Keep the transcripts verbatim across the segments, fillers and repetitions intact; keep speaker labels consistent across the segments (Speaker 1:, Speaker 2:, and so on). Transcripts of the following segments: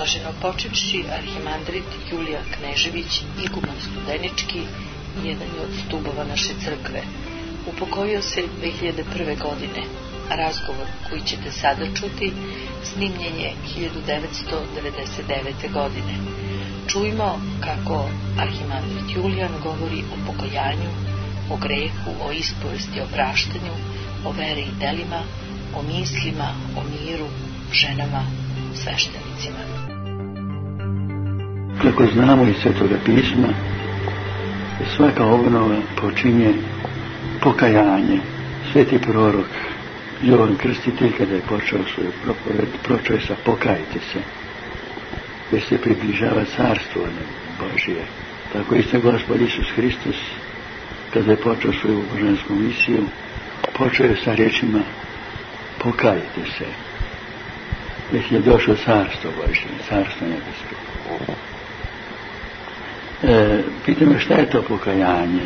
Speaker 1: Blaženopočivši arhimandrit Julija Knežević, iguman Studenički, jedan je od stubova naše crkve. Upokojio se dve hiljade prve. godine. Razgovor koji ćete sada čuti snimljen je hiljadu devetsto devedeset devete. godine. Čujmo kako arhimandrit Julijan govori o pokajanju, o grehu, o ispovesti, o praštanju, o veri i delima, o mislima, o miru, ženama, sveštenicima.
Speaker 2: Kako znamo iz Svetoga pisma, svaka obnova počinje pokajanje. Sveti prorok Jovan Krstitelj, kada je počeo svoju propoved, počeo je sa pokajte se, jer se približava carstvo Božije. Tako isto Gospod Isus Hristos, kada je počeo svoju božansku misiju, počeo je sa riječima pokajte se, jer je došlo carstvo Božije, carstvo nebesko. E, pitam šta je to pokajanje?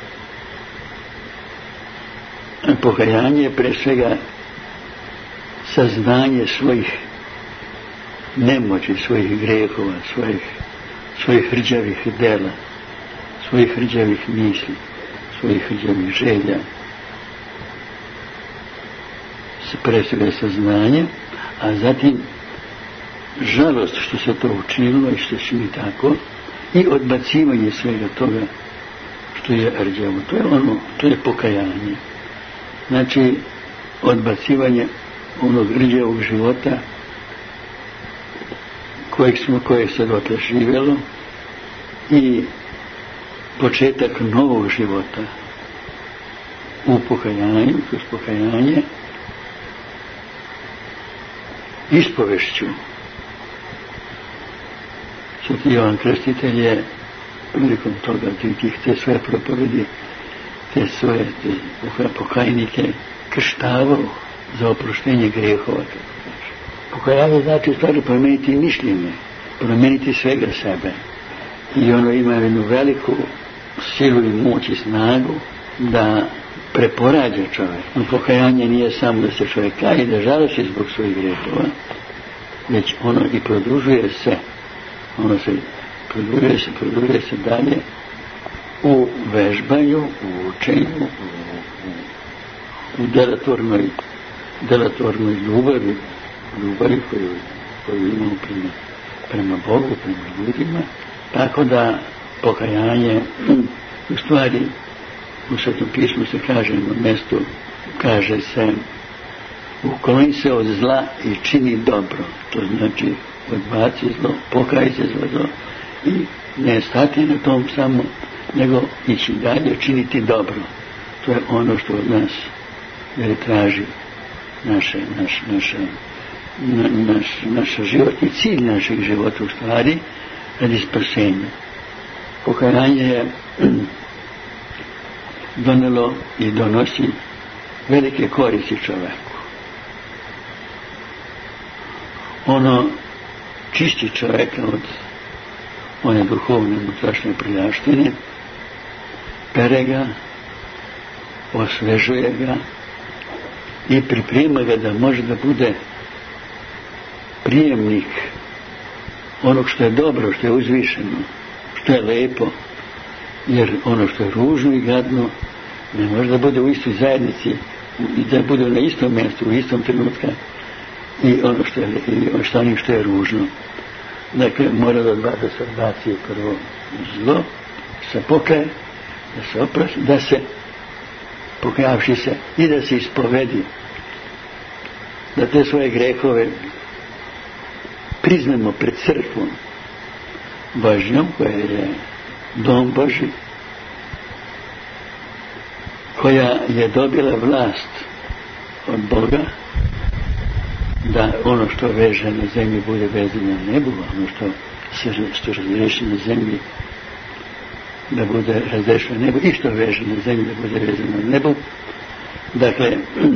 Speaker 2: Pokajanje je pre svega saznanje svojih nemoći, svojih grehova, svojih, svojih hrđavih dela, svojih hrđavih misli, svojih hrđavih želja. Pre svega saznanje, a zatim žalost što se to učinilo i što će mi tako, i odbacivanje svega toga što je rđavo. To je ono, to je pokajanje. Znači, odbacivanje onog rđavog života kojeg smo, kojeg se dotle živjelo, i početak novog života u pokajanju, kroz pokajanje, ispovešću. Sveti Jovan Krstitelj je prilikom toga, tih te svoje propovedi, te svoje te pokajnike krštavao za oproštenje grehova. Pokajanje znači stvari promeniti mišljenje, promeniti svega sebe. I ono ima jednu veliku silu i moć i snagu da preporađa čovjek. No, pokajanje nije samo da se čovjek kaje, da žalosti zbog svojih grehova, već ono i produžuje se. Ono se produžuje se, produžuje se dalje u vežbanju, u učenju, u, u, u delatornoj, delatornoj ljubavi, ljubavi koju, koju imamo prema, prema Bogu, prema ljudima. Tako da pokajanje, u stvari, u Svetom pismu se kaže na mjestu, kaže se, ukloni se od zla i čini dobro. To znači odbaci zlo, pokaj se za zlo i ne stati na tom samo, nego ići dalje, činiti dobro. To je ono što od nas jer traži naše, naš, naše, na, naš, naš život i cilj našeg života u stvari radi spasenja. Pokajanje je donelo i donosi velike koristi čoveku. Ono čisti čovjeka od one duhovne unutrašnje prljavštine, pere ga, osvežuje ga i priprema ga da može da bude prijemnik onog što je dobro, što je uzvišeno, što je lepo, jer ono što je ružno i gadno ne može da bude u istoj zajednici i da bude na istom mjestu, u istom trenutku, i ono što je, i ono što, što je ružno. Dakle, mora da odba, da se odbaci prvo zlo, se pokaje, da se oprosti, da se pokajavši se i da se ispovedi, da te svoje grehove priznamo pred crkvom Božjom, koja je dom Božji, koja je dobila vlast od Boga da ono što veže na zemlji bude vezano na nebu, ono što se što razreši na zemlji da bude razrešeno na nebu i što veže na zemlji da bude vezano na nebu. Dakle,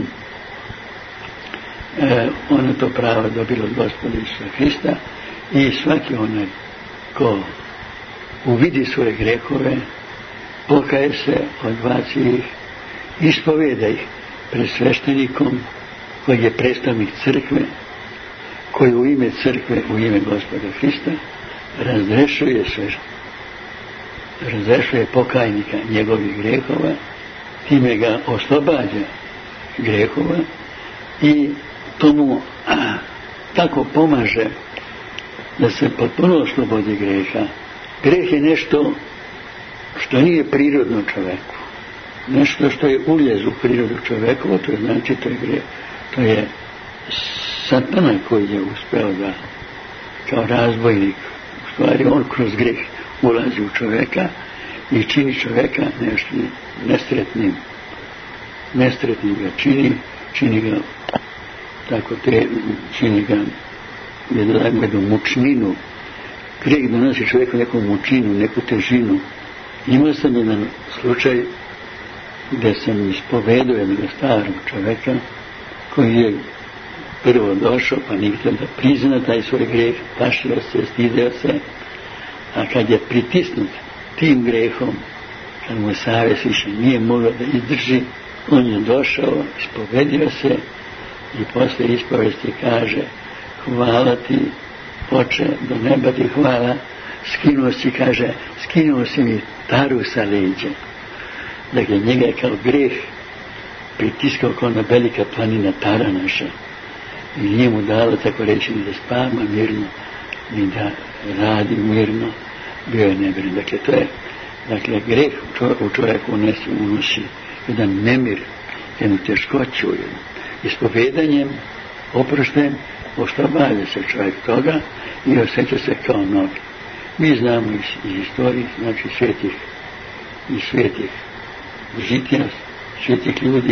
Speaker 2: e, ono to pravo dobilo od Gospoda Isusa Hrista i svaki onaj ko uvidi svoje grehove, pokaje se, odbaci ih, ispoveda ih pred sveštenikom koji je predstavnik crkve, koji u ime crkve, u ime Gospoda Hrista razrešuje sve, razrešuje pokajnika njegovih grehova, time ga oslobađa grehova i tomu a, tako pomaže da se potpuno oslobodi greha. Greh je nešto što nije prirodno čoveku, nešto što je uljez u prirodu čovekovo, to je znači to je greh, to je satana koji je uspeo da kao razbojnik, u stvari on kroz greh ulazi u čoveka i čini čoveka nešto nesretnim, nesretnim ga čini, čini ga tako te, čini ga jednu, jednu mučninu. Greh donosi čovjeku neku mučinu, neku težinu. Imao sam jedan slučaj gdje sam ispovedao jednog starog čovjeka koji je prvo došao pa nije htio da prizna taj svoj greh, plašio se, stideo se, a kad je pritisnut tim grehom, kad mu savjest više nije mogao da izdrži, on je došao, ispovedio se i posle ispovesti kaže: hvala ti, Oče, do neba ti hvala, skinuo si, kaže, skinuo si mi taru sa leđa. Dakle, njega je kao greh pritiskao kao na velika planina tara naša i nije mu dalo, tako reći, ni da spava mirno, ni da radi mirno, bio je nemiran. Dakle, to je, dakle, greh u čovjeku unosi, unosi jedan nemir, jednu teškoću, ispovedanjem, oproštajem, oslobađa se čovjek toga i osjeća se kao novi. Mi znamo iz, iz istorije, znači svetih i svetih žitija, svetih ljudi,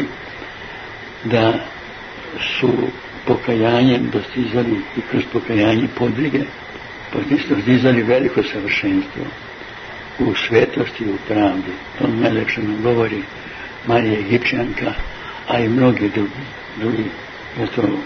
Speaker 2: da su pokajanjem dostizali i kroz pokajanje podvige, dostizali veliko savršenstvo u svetosti i u pravdi. To najlepše nam govori Marija Egipćanka, a i mnogi drugi, drugi to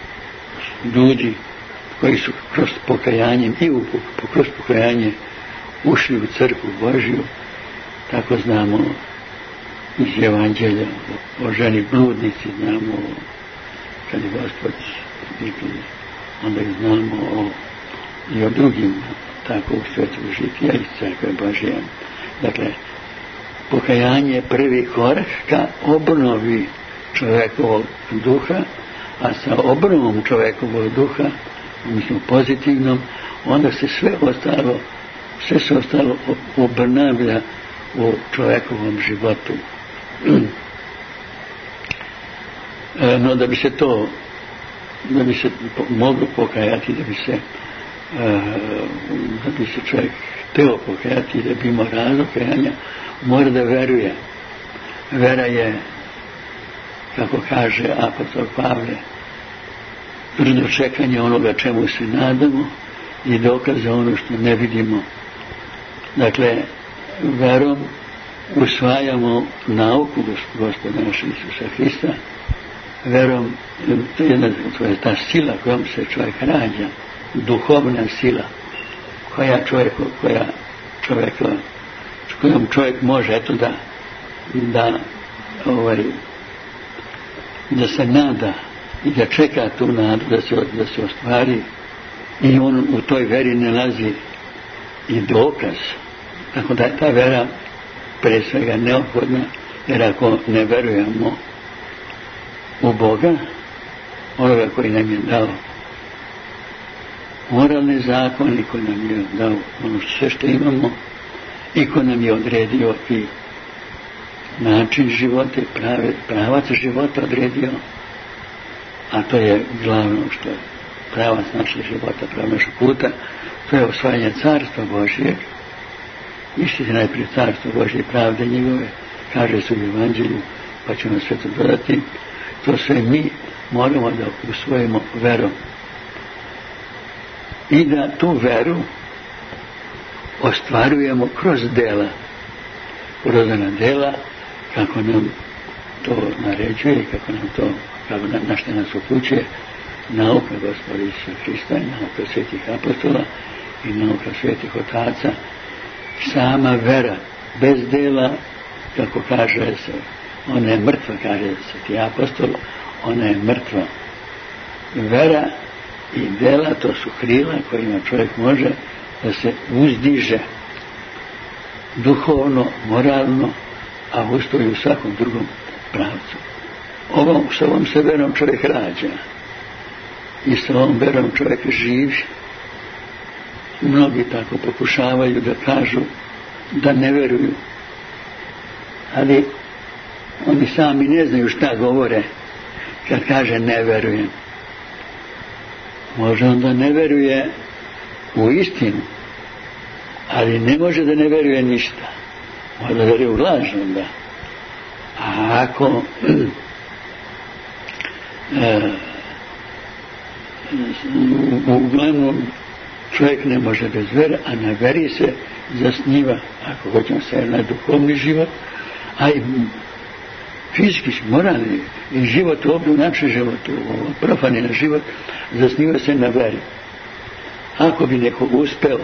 Speaker 2: ljudi koji su kroz pokajanjem i u, kroz pokajanje ušli u crkvu Božju. Tako znamo iz Evanđelja o ženi bludnici, znamo kad je Gospod vikli, onda i znamo o, i o drugim tako u svetu žitija iz crkve Božje. Dakle, pokajanje je prvi korak ka obnovi čovjekovog duha, a sa obnovom čovjekovog duha, mislim pozitivnom, onda se sve ostalo, sve se ostalo obnavlja u čovjekovom životu. No, da bi se to, da bi se moglo pokajati, da bi se, da bi se čovjek hteo pokajati, da bi imao razlog kajanja, mora da veruje. Vera je, kako kaže apostol Pavle, tvrdo čekanje onoga čemu se nadamo i dokaz za ono što ne vidimo. Dakle, verom usvajamo nauku Gospoda našeg Isusa Hrista, verom, to je, jedna, to je ta sila kojom se čovjek rađa, duhovna sila, koja čovjek, koja čovjeka, kojom čovjek može, eto da, da, ovaj, da se nada i da čeka tu nadu da se, da se ostvari i on u toj veri nalazi i dokaz. Tako da je ta vera pre svega neophodna, jer ako ne verujemo u Boga, onoga koji nam je dao moralni zakon i koji nam je dao ono sve što imamo i koji nam je odredio i način života i prave, pravac života odredio, a to je glavno što je pravac našeg života, pravac našeg puta, to je osvajanje carstva Božijeg. Mislite najprije carstvo Božje i pravde njegove, kaže se u Evanđelju, pa ćemo sve to dodati. To sve mi moramo da usvojimo verom. I da tu veru ostvarujemo kroz dela. Kroz ona dela, kako nam to naređuje, kako nam to, kako na, na što nas upućuje nauka Gospoda Isusa Hrista, nauka svetih apostola i nauka svetih otaca. Sama vera bez dela, kako kaže se, ona je mrtva, kaže sveti apostol, ona je mrtva. Vera I dela, to su krila kojima čovjek može da se uzdiže duhovno, moralno, a ustoji u svakom drugom pravcu. Ovom, s ovom se verom čovjek rađa i s ovom verom čovjek živi. Mnogi tako pokušavaju da kažu da ne veruju, ali oni sami ne znaju šta govore kad kaže ne verujem. Može onda ne veruje u istinu, ali ne može da ne veruje ništa. Može da veruje u laž onda. A ako e, uglavnom čovjek ne može bez vere, a na veri se zasniva, ako hoćemo se, na duhovni život, a i fizički, moralni i život ovdje u našem životu, profani na život, zasniva se na veri. Ako bi neko uspeo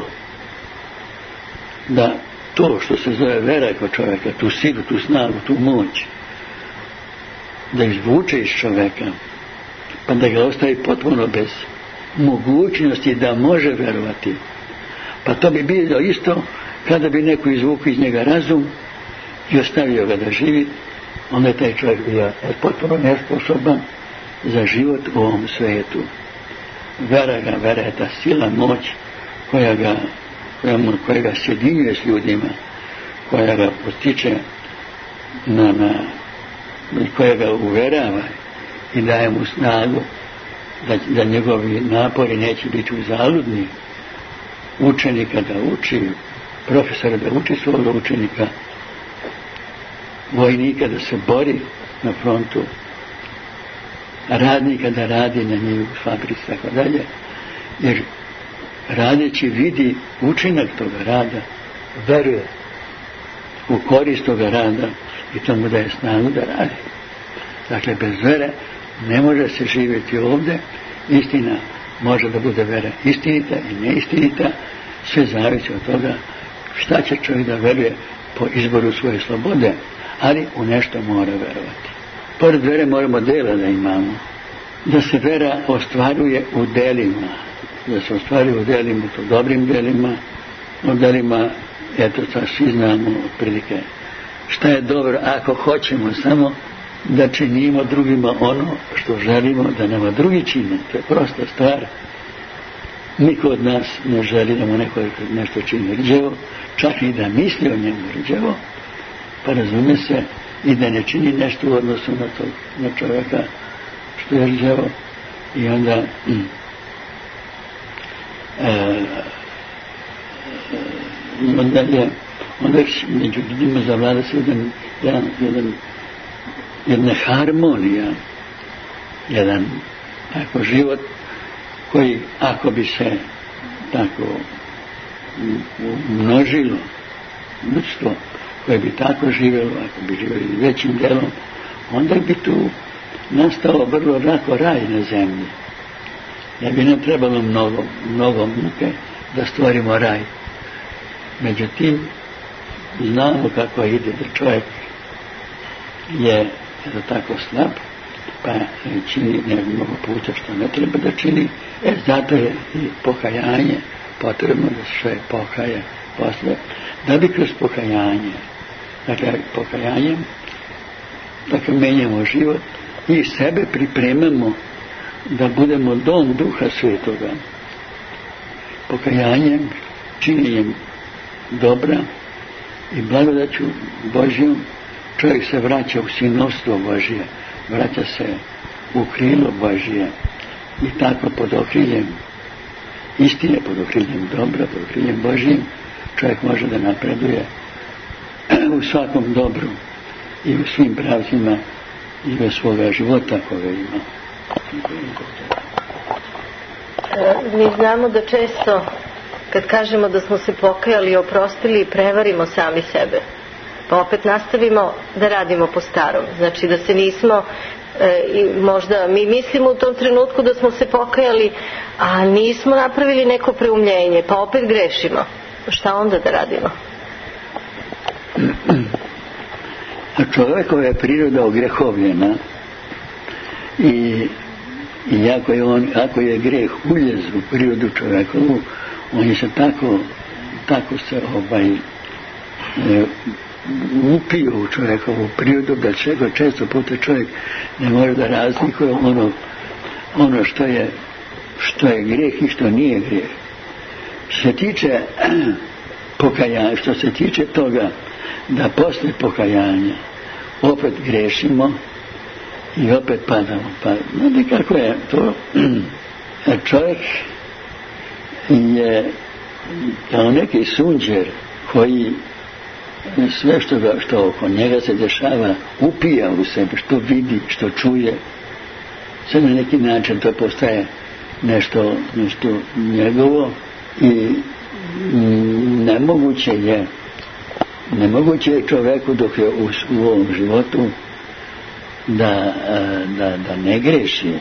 Speaker 2: da to što se zove vera kod čovjeka, tu silu, tu snagu, tu moć, da izvuče iz čovjeka, pa da ga ostavi potpuno bez mogućnosti da može verovati, pa to bi bilo isto kada bi neko izvukao iz njega razum i ostavio ga da živi, onda je taj čovjek bio potpuno nesposoban za život u ovom svijetu. Vera ga, vera je ta sila, moć koja ga, koja, koja ga sjedinjuje s ljudima, koja ga postiče na, na, koja ga uverava i daje mu snagu da, da njegovi napori neće biti uzaludni. Učenika da uči, profesora da uči svoga učenika, vojnika da se bori na frontu, radnika da radi na njih u fabrici, tako dalje, jer radeći vidi učinak toga rada, veruje u korist toga rada i to mu daje snagu da radi. Dakle, bez vere ne može se živjeti ovdje. Istina može da bude vera istinita i neistinita, sve zavisi od toga šta će čovjek da veruje po izboru svoje slobode, ali u nešto mora verovati. Pored vere moramo dela da imamo, da se vera ostvaruje u delima, da se ostvaruje u delima, to dobrim delima, u delima, eto, sad svi znamo otprilike šta je dobro ako hoćemo samo da činimo drugima ono što želimo da nama drugi čine. To je prosta stvar. Niko od nas ne želi da mu neko nešto čini rđevo, čak i da misli o njemu rđevo, pa razume se i da ne čini nešto u odnosu na, to, na čovjeka što je rđevo. I onda mm, e, i onda je onda među ljudima zavlada se jedan, jedan, jedan jedna harmonija, jedan tako život koji ako bi se tako množilo ljudstvo koje bi tako živjelo, ako bi živjeli većim delom, onda bi tu nastao vrlo lako raj na zemlji. Ne bi nam trebalo mnogo, mnogo muke da stvorimo raj. Međutim, znamo kako ide da čovjek je da tako slab, pa čini mnogo puta što ne treba da čini, e, zato je i pokajanje potrebno da se čovjek pokaje posle, da bi kroz pokajanje, dakle pokajanjem, dakle menjamo život i sebe pripremamo da budemo dom Duha Svetoga. Pokajanjem, činjenjem dobra i blagodaću Božjom čovjek se vraća u sinovstvo Božje, vraća se u krilo Božje i tako pod okriljem istine, pod okriljem dobra, pod okriljem Božjim čovjek može da napreduje u svakom dobru i u svim pravcima i u svoga života koga ima.
Speaker 3: Mi znamo da često kad kažemo da smo se pokajali i oprostili, prevarimo sami sebe. Pa opet nastavimo da radimo po starom. Znači da se nismo, e, i možda mi mislimo u tom trenutku da smo se pokajali, a nismo napravili neko preumljenje, pa opet grešimo. Šta onda da radimo?
Speaker 2: A čovjekova je priroda ogrehovljena i I ako je, on, ako je greh uljez u prirodu čovjekovu, on je se tako, tako se ovaj, e, upio u čovjekovu prirodu, da čega često puta čovjek ne može da razlikuje ono, ono što je, što je grijeh i što nije grijeh. Što se tiče pokajanja, što se tiče toga da posle pokajanja opet grešimo i opet padamo. Pa, znate kako je to? Čovjek je kao neki sunđer koji sve što, ga, što oko njega se dešava upija u sebe, što vidi, što čuje. Sve na neki način to postaje nešto, nešto njegovo i nemoguće je nemoguće je čovjeku dok je u, u ovom životu da, da, da ne greši.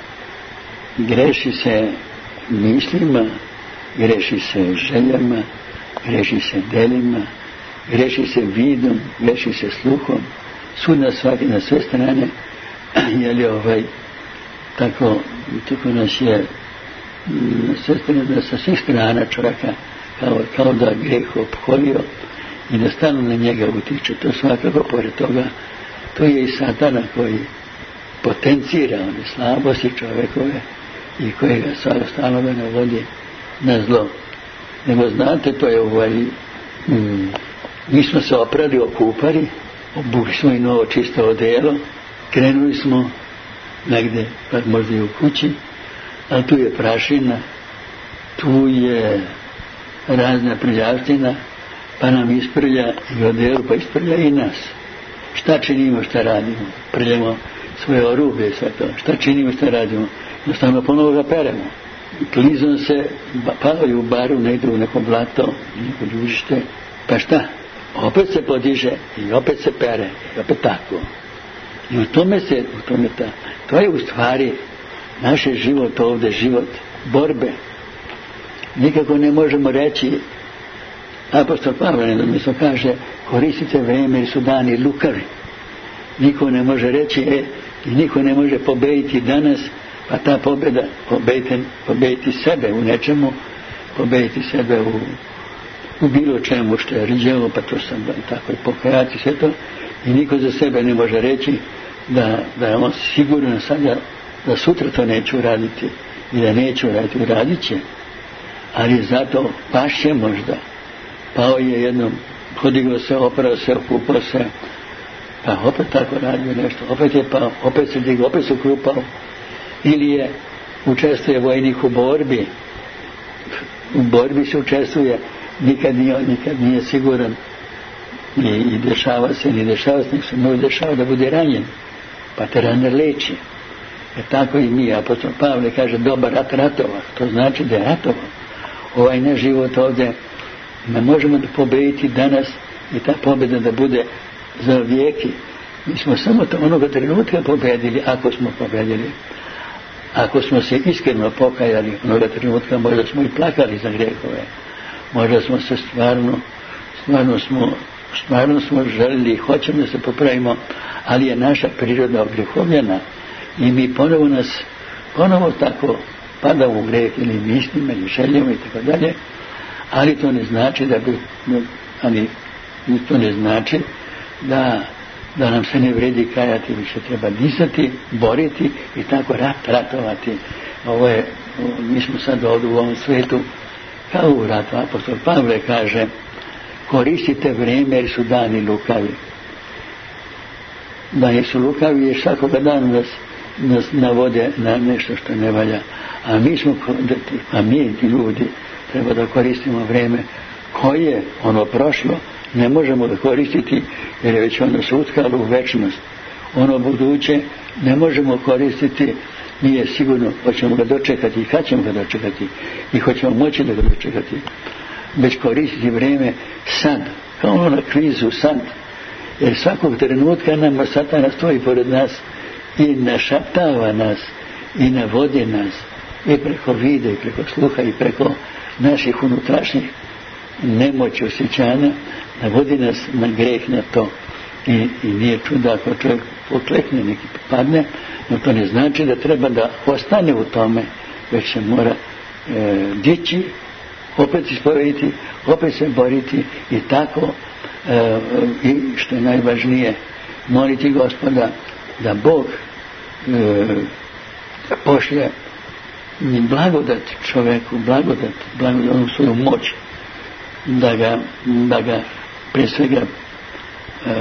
Speaker 2: Greši se mislima, greši se željama, greši se delima, greši se vidom, greši se sluhom, svud na svaki, na sve strane, je li ovaj, tako, tako nas je na sve strane, da sa svih strana čovjeka kao, kao da greh opkolio i da stalno na njega utiče. To svakako, pored toga, to je i satana koji potencira one slabosti čovjekove i koji ga stalno ga navodi na zlo. Nego znate, to je ovaj, mm, mi smo se oprali, okupali, obukli smo i novo čisto odelo, krenuli smo negde, pa možda i u kući, a tu je prašina, tu je razna prljavština, pa nam isprlja i odelu, pa isprlja i nas. Šta činimo, šta radimo? Prljamo svoje oružje i sve to. Šta činimo, šta radimo? Jednostavno ponovo ga peremo. Klizom se padaju u baru, ne idu u neko blato, neko ljužište, pa šta? Opet se podiže i opet se pere, i opet tako. I u tome se, u tome ta, to je u stvari naš život ovdje, život borbe. Nikako ne možemo reći, apostol Pavle nedomisno kaže, koristite vrijeme jer su dani lukavi. Niko ne može reći, e, i niko ne može pobediti danas, pa ta pobjeda, pobediti, pobediti sebe u nečemu, pobediti sebe u, u bilo čemu što je riđevo, pa to sam da, tako i pokajati sve to. I niko za sebe ne može reći da, da je on sigurno sada, da sutra to neću uraditi i da neću uraditi, uradit će. Ali zato pašće možda. Pao je jednom, podigao se, oprao se, okupao se, pa opet tako radio nešto, opet je pao, opet se digao, opet se okrupao. Ili je učestvuje vojnik u borbi, u borbi se učestvuje, nikad nije, nikad nije siguran i, i dešava se, ni dešava se, nek se može dešava da bude ranjen, pa te rane leči. Jer tako i mi, apostol Pavle kaže, dobar rat ratova, to znači da je ratova. Ovaj naš život ovdje ne možemo da pobediti danas i ta pobjeda da bude za vijeki. Mi smo samo to onoga trenutka pobedili, ako smo pobedili. Ako smo se iskreno pokajali onoga trenutka, možda smo i plakali za grehove. Možda smo se stvarno, stvarno smo, stvarno smo želili, hoćemo da se popravimo, ali je naša priroda ogrehovljena i mi ponovo nas, ponovo tako padamo u greh ili mislima ili željama i tako dalje, ali to ne znači da bi, ali to ne znači da, da nam se ne vredi kajati, više treba disati, boriti i tako rat, ratovati. Ovo je, mi smo sad ovdje u ovom svijetu kao u ratu. Apostol Pavle kaže, koristite vrijeme jer su dani lukavi. Dani su lukavi jer svakoga dana nas, nas navode na nešto što ne valja. A mi smo, a mi ljudi treba da koristimo vrijeme koje ono prošlo ne možemo ga koristiti jer je već ono se utkalo u večnost. Ono buduće ne možemo koristiti, nije sigurno hoćemo ga dočekati i kad ćemo ga dočekati i hoćemo moći da ga dočekati. Već koristiti vrijeme sad, kao ono na kvizu sad, jer svakog trenutka nama Satana stoji pored nas i našaptava nas i navodi nas i preko vide i preko sluha i preko naših unutrašnjih nemoći osjećanja, navodi nas na greh, na to. I, i nije čudo ako čovjek poklekne, neki padne, no to ne znači da treba da ostane u tome, već se mora e, dići, opet ispovediti, opet se boriti i tako, e, i što je najvažnije, moliti Gospoda da Bog e, pošlje blagodat čovjeku, blagodat, blagodat, onu svoju moć, da ga, da ga prije svega e,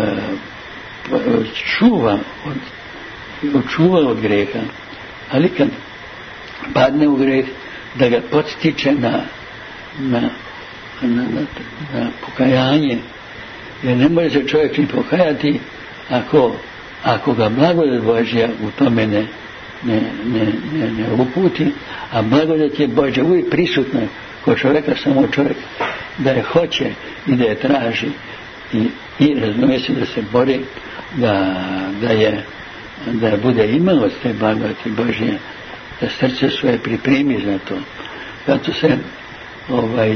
Speaker 2: čuva od, čuva od greha, ali kad padne u greh, da ga podstiče na, na, na, na, na pokajanje, jer ne može se čovjek ni pokajati ako, ako ga blagodat Božja u tome ne, ne, ne, ne, ne uputi, a blagodat je Božja uvijek prisutna kod čovjeka, samo čovjek da je hoće i da je traži i, i razumije se da se bori, da, da je da bude imao te blagodati Božje, da srce svoje pripremi za to. Zato se ovaj,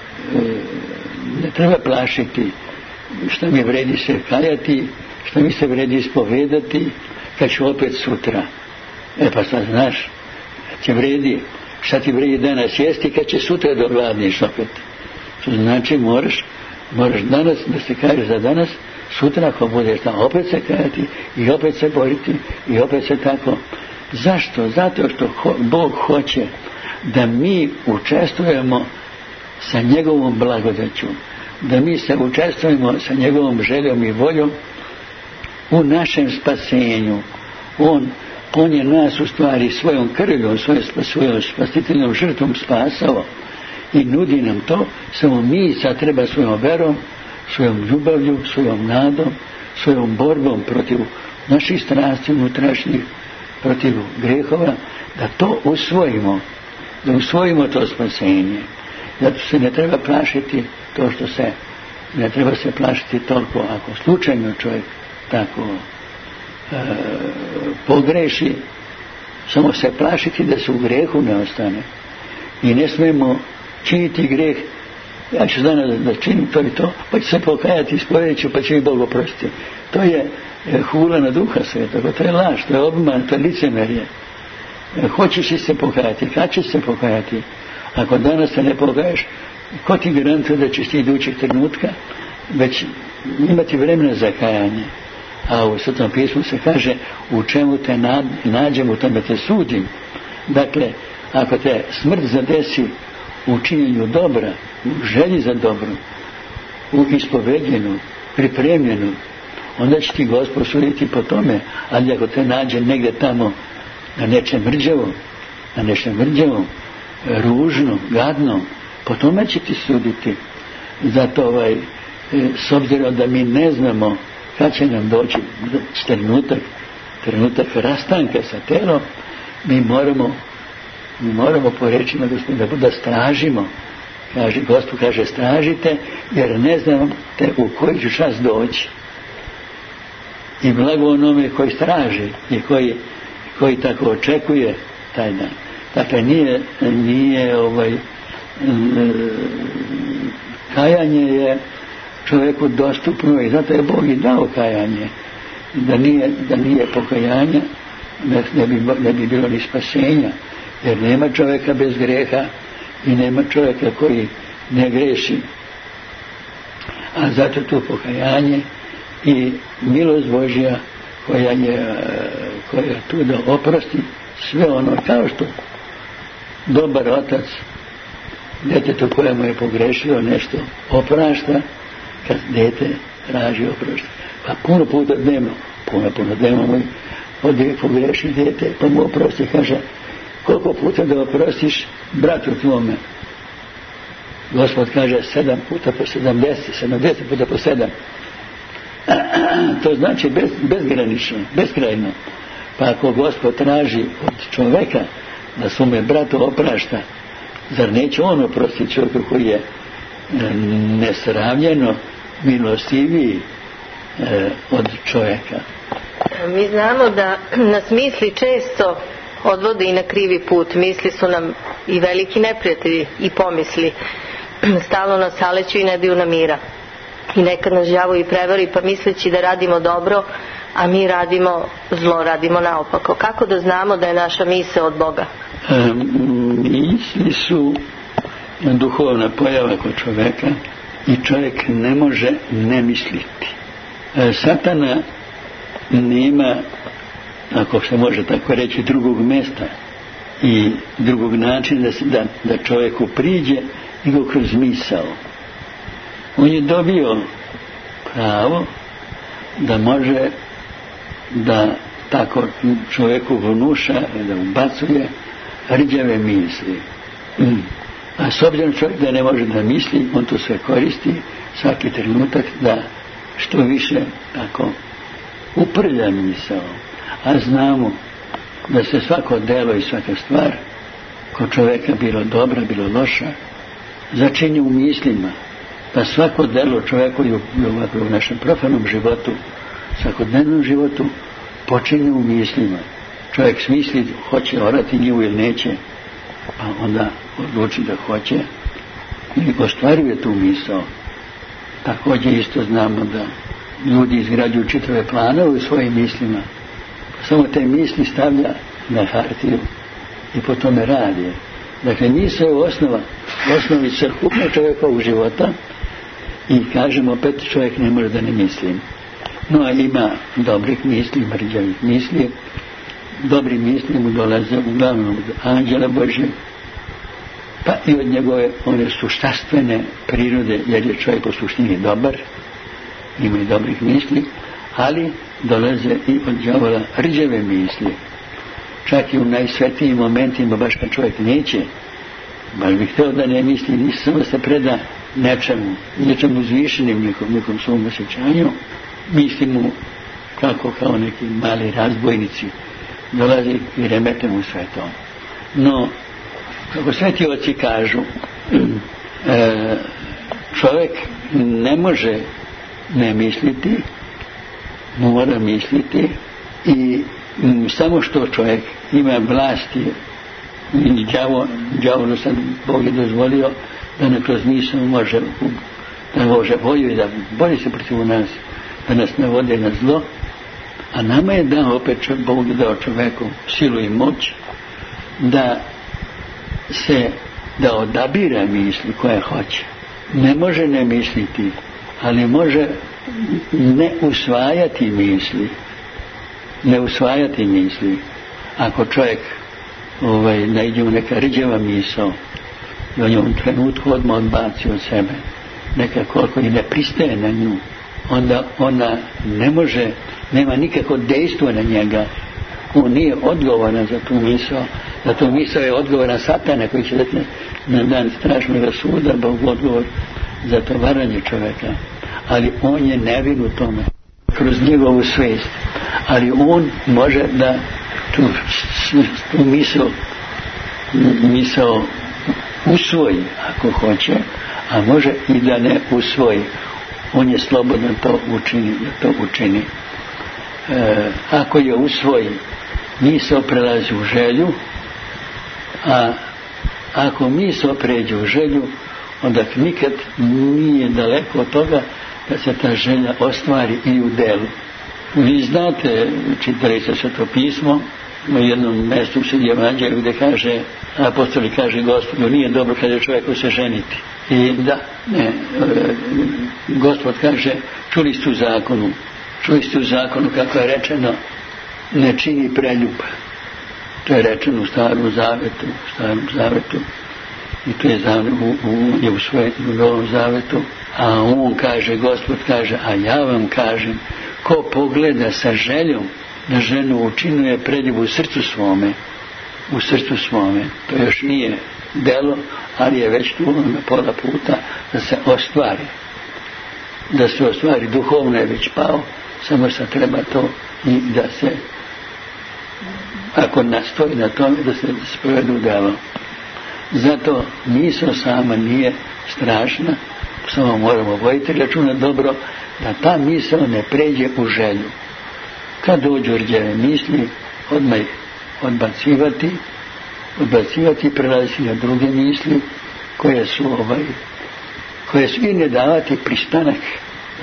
Speaker 2: ne treba plašiti što mi vredi se kajati, što mi se vredi ispovedati, kad ću opet sutra. E pa sad znaš, će vredi, šta ti vredi danas jesti, kad će sutra dogladniš opet. To znači moraš, moraš danas da se kaješ za danas, sutra ako budeš tamo opet se kajati i opet se boriti i opet se tako. Zašto? Zato što ho, Bog hoće da mi učestvujemo sa njegovom blagodaću, da mi se učestvujemo sa njegovom željom i voljom u našem spasenju. On, on je nas u stvari svojom krvljom, svojom, svojom spasiteljnom žrtvom spasao i nudi nam to, samo mi sad treba svojom verom, svojom ljubavlju, svojom nadom, svojom borbom protiv naših strasti unutrašnjih, protiv grehova, da to usvojimo, da usvojimo to spasenje. Zato se ne treba plašiti to što se, ne treba se plašiti toliko ako slučajno čovjek tako e, pogreši, samo se plašiti da se u grehu ne ostane. I ne smijemo činiti greh, ja ću danas da činim to i to, pa ću se pokajati, ispovedit ću, pa će mi Bog oprostiti. To je hula na Duha Svetog, to je laž, to je obman, to je licemerje. Hoćeš li se pokajati, kad ćeš se pokajati? Ako danas se ne pokaješ, ko ti garantuje da ćeš ti idućeg trenutka već imati vremena za kajanje? A u Svetom pismu se kaže, u čemu te nađem, u tome te sudim. Dakle, ako te smrt zadesi u činjenju dobra, u želji za dobro, u ispovedjenu, pripremljenu, onda će ti Gospod suditi po tome. Ali ako te nađe negdje tamo na nečem mrđavom, na nečem mrđavom, ružno, gadno, po tome će ti suditi. Zato ovaj, s obzirom da mi ne znamo kad će nam doći trenutak, trenutak rastanka sa telom, mi moramo mi moramo po rečima da, da stražimo. Kaže, Gospod kaže, stražite, jer ne znam te u koji ću čas doći. I blago onome koji straži i koji, koji tako očekuje taj dan. Dakle, nije, nije ovaj, kajanje je čovjeku dostupno i zato je Bog i dao kajanje. Da nije, da nije pokajanja, ne bi, ne bi bilo ni spasenja. Jer nema čovjeka bez greha i nema čovjeka koji ne greši. A zato tu pokajanje i milost Božja koja je, koja je tu da oprosti sve ono, kao što dobar otac djetetu kojemu je pogrešilo nešto oprašta, kad dete traži oprošta. Pa puno puta dnevno, puno puno dnevno ovdje pogreši dete, pa mu oprosti, kaže, koliko puta da oprostiš bratu tvome? Gospod kaže sedam puta po sedamdeset, sedamdeset puta po sedam. To znači bez, bezgranično, beskrajno. Pa ako Gospod traži od čovjeka da svome bratu oprašta, zar neće on oprostiti čovjeku koji je nesravnjeno milostiviji eh, od čovjeka?
Speaker 3: Mi znamo da nas misli često odvode i na krivi put. Misli su nam i veliki neprijatelji i pomisli. Stalno nas saleću i ne daju nam mira. I nekad nas đavo i prevari, pa misleći da radimo dobro, a mi radimo zlo, radimo naopako. Kako da znamo da je naša misao od Boga?
Speaker 2: E, misli su duhovna pojava kod čoveka i čovjek ne može ne misliti. E, Satana nema, ako se može tako reći, drugog mjesta i drugog načina da, se, da, da čovjeku priđe nego kroz misao. On je dobio pravo da može da tako čovjeku vnuša, da ubacuje rđave misli. A s obzirom čovjek da ne može da misli, on to sve koristi svaki trenutak da što više tako uprlja misao. A znamo da se svako delo i svaka stvar kod čovjeka, bilo dobra, bilo loša, začinje u mislima. Pa svako delo čovjeku i ovako u našem profanom životu, svakodnevnom životu, počinje u mislima. Čovjek smisli hoće orati njivu ili neće, pa onda odluči da hoće i ostvaruje tu misao. Također isto znamo da ljudi izgrađuju čitave planove u svojim mislima, pa samo te misli stavlja na hartiju i po tome radi. Dakle, misao je osnova, osnovi crkupna čovjekovog života i kažemo opet, čovjek ne može da ne misli. No, a ima dobrih misli, mrđavih misli. Dobri misli mu dolaze uglavnom od anđela Božje, pa i od njegove, one su štastvene prirode, jer je čovjek po suštini dobar, ima i dobrih misli, ali dolaze i od đavola rđave misli. Čak i u najsvetijim momentima, baš kad čovjek neće, baš bih htio da ne misli, ni samo se preda nečemu, nečemu uzvišenim, nekom, nekom svom osjećanju, misli mu kako kao neki mali razbojnici dolazi i remete mu sve to. No, kako sveti oci kažu, e, čovjek ne može ne misliti, mora misliti i m, samo što čovjek ima vlasti i đavo, đavolu sad Bog je dozvolio da ne kroz misao može, da može vojuje, da bori se protiv nas, da nas ne vode na zlo, a nama je dao opet čovjek, Bog je dao čovjeku silu i moć da se, da odabira misli koje hoće. Ne može ne misliti, ali može ne usvajati misli. Ne usvajati misli. Ako čovjek ovaj, najde u neka rđava misao i on je u trenutku odmah odbaci od sebe, neka koliko i ne pristaje na nju, onda ona ne može, nema nikako dejstva na njega. On nije odgovoran za tu misao. Za tu misao je odgovoran Satana koji će dati na dan strašnog suda, Bog odgovor za to varanje čovjeka. Ali on je nevin u tome, kroz njegovu svijest. Ali on može da tu, tu misao, misao usvoji ako hoće, a može i da ne usvoji. On je slobodan to učini, da to učini. E, ako je usvoji, misao prelazi u želju, a ako misao pređe u želju, onda nikad nije daleko od toga da se ta želja ostvari i u delu. Vi znate, čitali ste Sveto pismo, u jednom mjestu u Sveti Evanđelju gdje kaže, apostoli kaže Gospodu, nije dobro kada je čovjeku se ženiti. I da, ne, Gospod kaže, čuli ste u zakonu, čuli ste u zakonu kako je rečeno, ne čini preljuba. To je rečeno u Starom Zavetu, u Starom Zavetu, i to je u, u, je u, svoje, u Novom Zavetu, a on kaže, Gospod kaže, a ja vam kažem, ko pogleda sa željom na ženu učinuje predljubu u srcu svome, u srcu svome, to još nije delo, ali je već tu na pola puta da se ostvari. Da se ostvari, duhovno je već pao, samo sad treba to i da se, ako nastoji na tome, da se sprovedu delo. Zato misao sama nije strašna, samo moramo voditi računa dobro da ta misao ne pređe u želju. Kad dođu rđave misli, odmah odbacivati, odbacivati i prelaziti na druge misli koje su ovaj, koje su i ne davati pristanak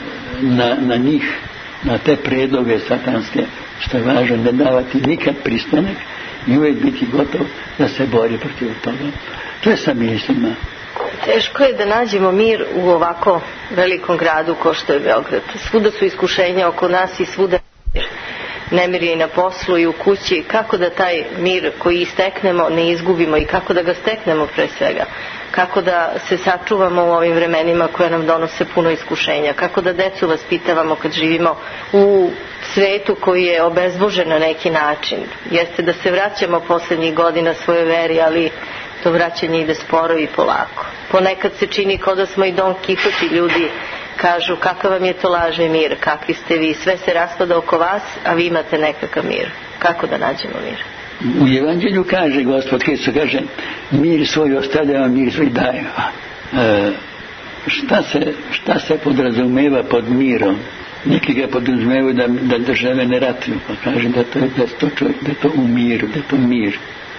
Speaker 2: na, na njih, na te predloge satanske, što je važno, ne davati nikad pristanak i uvijek biti gotov da se bori protiv toga. To je sa mislima.
Speaker 3: Teško je da nađemo mir u ovako velikom gradu kao što je Beograd. Svuda su iskušenja oko nas i svuda nemir je i na poslu i u kući. Kako da taj mir koji steknemo ne izgubimo i kako da ga steknemo pre svega? Kako da se sačuvamo u ovim vremenima koje nam donose puno iskušenja? Kako da decu vaspitavamo kad živimo u svetu koji je obezbožen na neki način? Jeste da se vraćamo poslednjih godina svoje veri, ali to vraćanje ide sporo i polako. Ponekad se čini kao da smo i Don Kihoti, ljudi kažu kakav vam je to lažni mir, kakvi ste vi, sve se raspada oko vas, a vi imate nekakav mir. Kako da nađemo mir?
Speaker 2: U Evanđelju kaže Gospod Hristos, kaže, mir svoj ostavljava, mir svoj daje. E, šta, se, šta se podrazumeva pod mirom? Neki ga podrazumevaju da, da države ne ratuju, pa kaže da to je, da to čovjek, da to u miru, da to mir.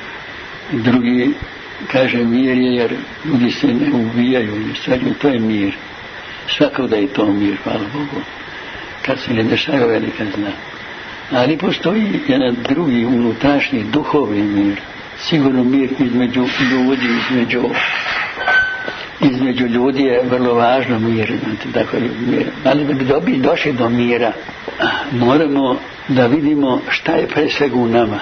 Speaker 2: Drugi kaže mir je jer ljudi se ne ubijaju, jer to je mir. Svakako da je to mir, hvala Bogu, kad se ne dešava velika zna. Ali postoji jedan drugi unutrašnji duhovni mir, sigurno mir između ljudi, između, između ljudi je vrlo važno mir, tako je mir. Ali da bi dobi, došli do mira, moramo da vidimo šta je pre svega u nama.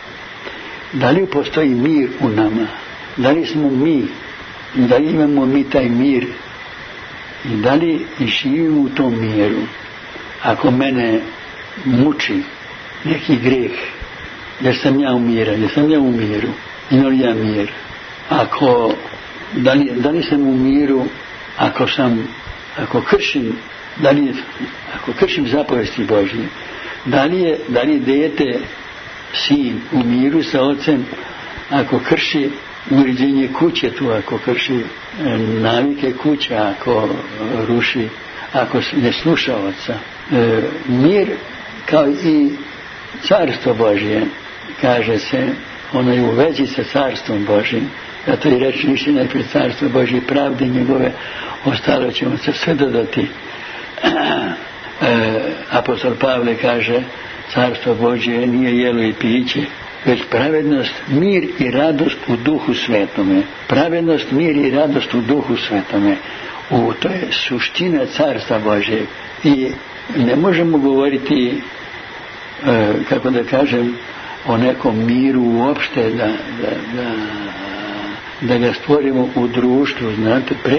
Speaker 2: Da li postoji mir u nama? Da li smo mi, da li imamo mi taj mir i da li živimo u tom miru? Ako mene muči neki greh, jer sam ja umiran, jer sam ja u miru, imam li ja mir? Ako, da li, da li sam u miru, ako sam, ako kršim, da li, ako kršim zapovesti Božje, da li je, da li je dete, sin u miru sa ocem, ako krši uređenje kuće tu, ako krši navike kuće, ako ruši, ako ne sluša oca. E, mir kao i carstvo Božje, kaže se, ono je u vezi sa carstvom Božjim. Zato i reći ništa najpred carstvo Božje i pravde njegove, ostalo ćemo se sve dodati. E, apostol Pavle kaže, carstvo Božje nije jelo i piće, već pravednost, mir i radost u duhu svetome. Pravednost, mir i radost u duhu svetome. U, to je suština carstva Božjeg. I ne možemo govoriti, e, kako da kažem, o nekom miru uopšte, da, da, da, da ga stvorimo u društvu, znate, pre,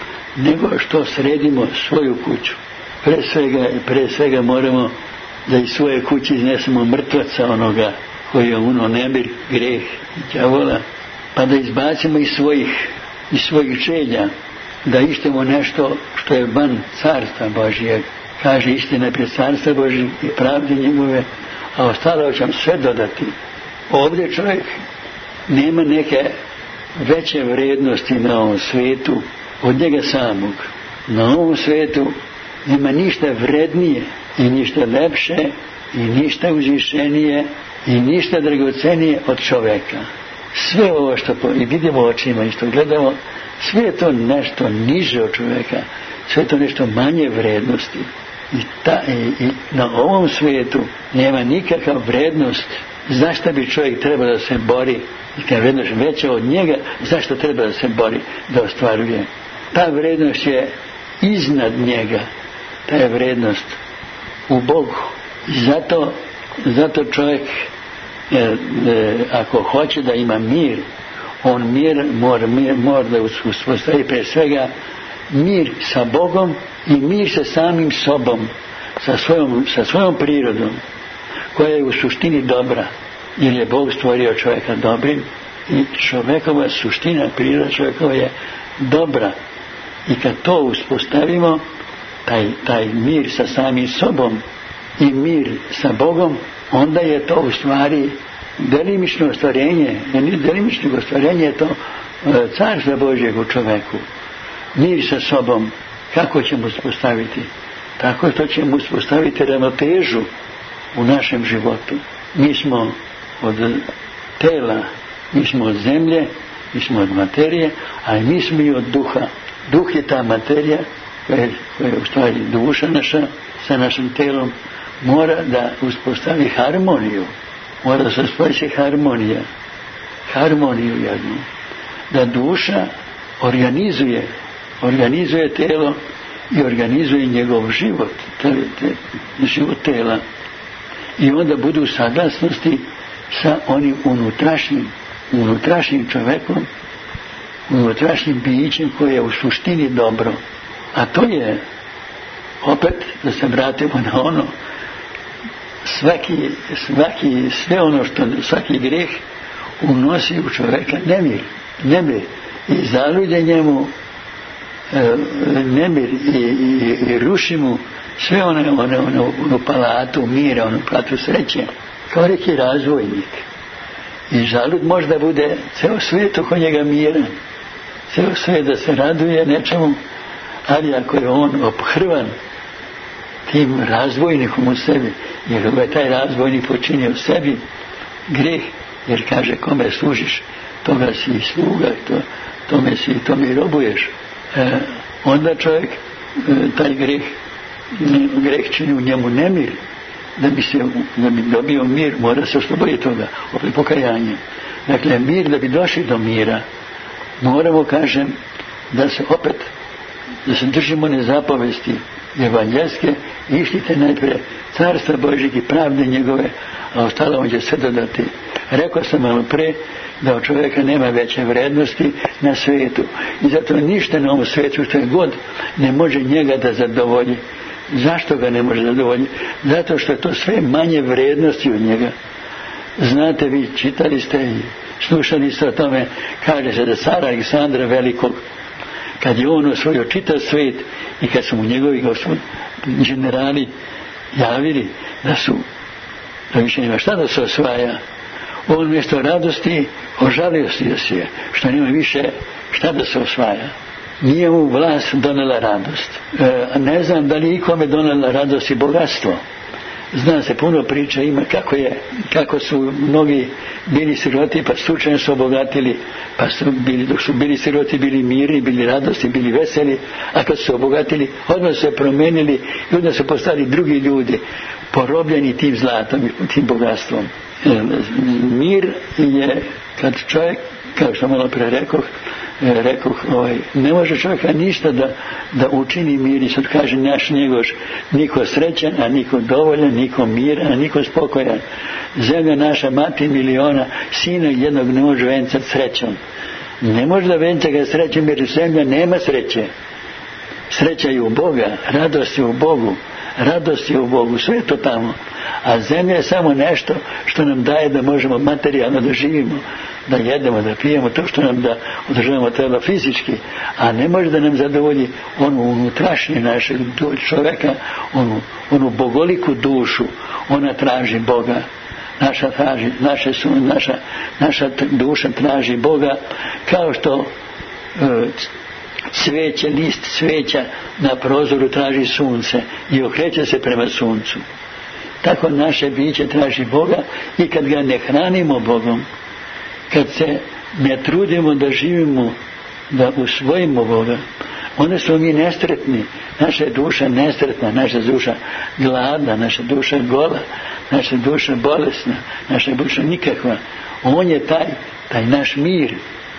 Speaker 2: nego što sredimo svoju kuću. Pre svega, pre svega moramo da iz svoje kuće iznesemo mrtvaca onoga koji je uno nemir, greh i đavola, pa da izbacimo iz svojih, iz svojih želja, da ištemo nešto što je van carstva Božijeg. Kaže, istina pred carstva Božijeg i pravde njegove, a ostalo ćemo sve dodati. Ovdje čovjek nema neke veće vrednosti na ovom svijetu od njega samog. Na ovom svijetu nema ništa vrednije i ništa lepše i ništa uzvišenije i ništa dragocenije od čovjeka. Sve ovo što i vidimo očima i što gledamo, sve je to nešto niže od čovjeka, sve je to nešto manje vrednosti. I, ta, i, i na ovom svijetu nema nikakva vrednost. Zašto bi čovjek trebao da se bori? I kad je vrednost veća od njega, zašto treba da se bori, da ostvaruje? Ta vrednost je iznad njega. Ta je vrednost u Bogu. I zato, zato čovjek, e, e, ako hoće da ima mir, on mir mora, mir, mora da uspostavi pre svega mir sa Bogom i mir sa samim sobom, sa svojom, sa svojom prirodom, koja je u suštini dobra, jer je Bog stvorio čovjeka dobrim i čovjekova suština, priroda čovjekova je dobra. I kad to uspostavimo, taj, taj mir sa samim sobom i mir sa Bogom, onda je to u stvari delimično ostvarenje, delimično ostvarenje je to carstva Božjeg u čoveku. Mir sa sobom, kako ćemo uspostaviti? Tako što ćemo uspostaviti ravnotežu u našem životu. Mi smo od tela, mi smo od zemlje, mi smo od materije, a mi smo i od duha. Duh je ta materija koja je, koja je u stvari duša naša sa našim telom, mora da uspostavi harmoniju, mora da se uspostavi harmonija, harmoniju jednu, da duša organizuje, organizuje telo i organizuje njegov život, te, te, život tela, i onda budu u saglasnosti sa onim unutrašnjim, unutrašnjim čovekom, unutrašnjim bićem koje je u suštini dobro. A to je, opet da se vratimo na ono, svaki, svaki, sve ono što, svaki greh unosi u čoveka nemir, nemir i zaludje njemu, nemir i, i, i ruši mu sve one, one, one, ono palatu mira, ono palatu sreće, kao neki razvojnik. I žalud možda bude ceo svijet oko njega miran, ceo svijet da se raduje nečemu, ali ako je on ophrvan tim razvojnikom u sebi, jer je taj razvojnik počinio sebi greh, jer kaže kome služiš, toga si i sluga, to, tome si i tome i robuješ, e, onda čovjek e, taj greh greh čini u njemu nemir. Da bi, se, da bi dobio mir, mora se osloboditi toga, opet pokajanje. Dakle, mir, da bi došli do mira, moramo, kažem, da se opet, da se držimo nezapovesti evanđelske, išlite najprije carstva Božjeg i pravde njegove, a ostalo on će sve dodati. Rekao sam malo pre da od čovjeka nema veće vrednosti na svijetu i zato ništa na ovom svijetu što je god ne može njega da zadovolji. Zašto ga ne može zadovoljiti? Zato što je to sve manje vrednosti od njega. Znate, vi čitali ste i slušali ste o tome, kaže se da car Aleksandra Velikog, kad je on osvojio čitav svijet i kad su mu njegovi generali javili da su, da više nema šta da se osvaja, on mjesto radosti ožalio se je, što nema više šta da se osvaja. Nije mu vlast donela radost. E, ne znam da li ikome donela radost i bogatstvo. Zna se, puno priča ima kako je, kako su mnogi bili siroti pa slučajno su obogatili, pa su bili, dok su bili siroti bili mirni, bili radosti, bili veseli, a kad su se obogatili odmah su se promenili i onda su postali drugi ljudi porobljeni tim zlatom i tim bogatstvom. E, mir je kad čovjek, kao što malo pre rekoh, rekoh, ovaj, ne može čovjeka ništa da, da učini mir i sad kaže naš njegoš, niko srećan, a niko dovoljan, niko miran, a niko spokojan. Zemlja naša mati miliona, sina jednog ne može vencat srećom. Ne može da venca ga srećom jer zemlja nema sreće. Sreća je u Boga, radost je u Bogu, radost je u Bogu, sve je to tamo. A zemlja je samo nešto što nam daje da možemo materijalno da živimo, da jedemo, da pijemo, to što nam da održavamo telo fizički, a ne može da nam zadovolji onu unutrašnje našeg čovjeka, onu, onu bogoliku dušu, ona traži Boga. Naša, traži, naše su, naša, naša duša traži Boga, kao što e, cveće, list cveća na prozoru traži sunce i okreće se prema suncu. Tako naše biće traži Boga i kad ga ne hranimo Bogom, kad se ne trudimo da živimo, da usvojimo Boga, onda smo mi nesretni. Naša je duša nesretna, naša duša gladna, naša duša gola, naša duša bolesna, naša duša nikakva. On je taj, taj naš mir.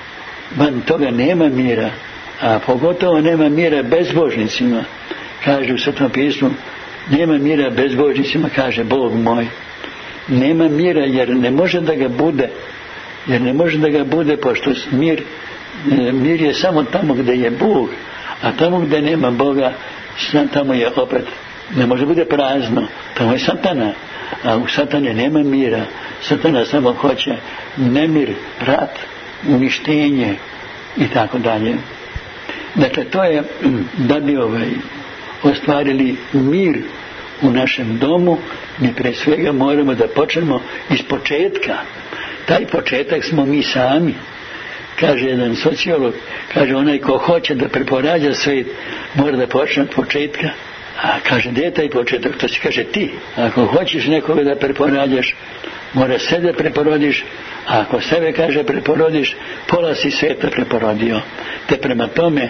Speaker 2: Van toga nema mira, a pogotovo nema mira bezbožnicima. Kaže u Svetom pismu, nema mira bezbožnicima, kaže Bog moj. Nema mira jer ne može da ga bude, jer ne može da ga bude, pošto mir, mir je samo tamo gdje je Bog, a tamo gdje nema Boga, tamo je opet, ne može bude prazno, tamo je satana, a u satane nema mira. Satana samo hoće nemir, rat, uništenje i tako dalje. Dakle, to je da bi ovaj, ostvarili mir u našem domu, mi pre svega moramo da počnemo iz početka. Taj početak smo mi sami. Kaže jedan sociolog, kaže onaj ko hoće da preporađa svijet, mora da počne od početka. A kaže, gdje je taj početak? To si kaže ti. Ako hoćeš nekoga da preporađaš, mora sebe da preporodiš, a ako sebe, kaže, preporodiš, pola si svijeta preporodio. Te prema tome,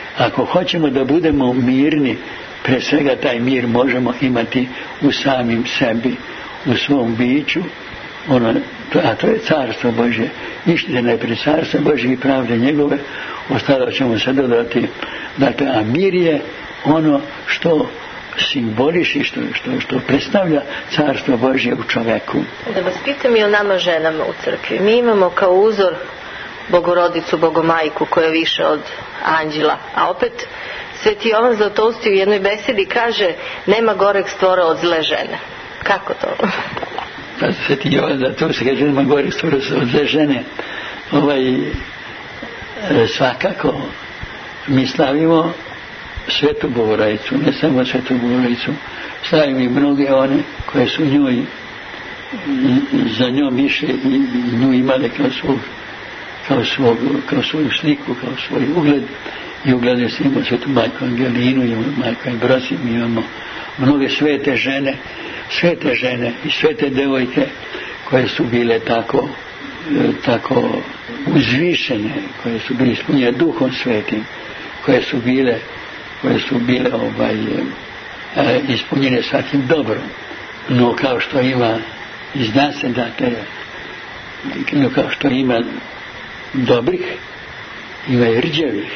Speaker 2: Ako hoćemo da budemo mirni, pre svega taj mir možemo imati u samim sebi, u svom biću, ono, a to je carstvo Božje. Išćite najprije carstva Božje i pravde njegove, ostalo ćemo se dodati. Dakle, a mir je ono što simboliši, što, što, što predstavlja carstvo Božje u čoveku.
Speaker 3: Da vas pitam i o nama ženama u crkvi. Mi imamo kao uzor Bogorodicu, Bogomajku, koja je više od anđela, a opet Sveti Jovan Zlatousti u jednoj besedi kaže: nema goreg stvora od zle žene. Kako to?
Speaker 2: Pa Sveti Jovan Zlatousti kaže: nema goreg stvora od zle žene. Ovaj, svakako mi slavimo Svetu Bogorodicu, ne samo Svetu Bogorodicu, slavimo i mnoge one koje su njoj za njom više i nju imale kao svog kao, svog, kao svoju sliku, kao svoj ugled, i ugledno se imamo Svetu Majku Angelinu, imamo Majku Ambrosiju, imamo mnoge svete žene, svete žene i svete devojke koje su bile tako, tako uzvišene, koje su bile ispunjene Duhom Svetim, koje su bile, koje su bile ovaj, ispunjene svakim dobrom. No kao što ima, i zna se da te, no kao što ima dobrih, ima i rđevih.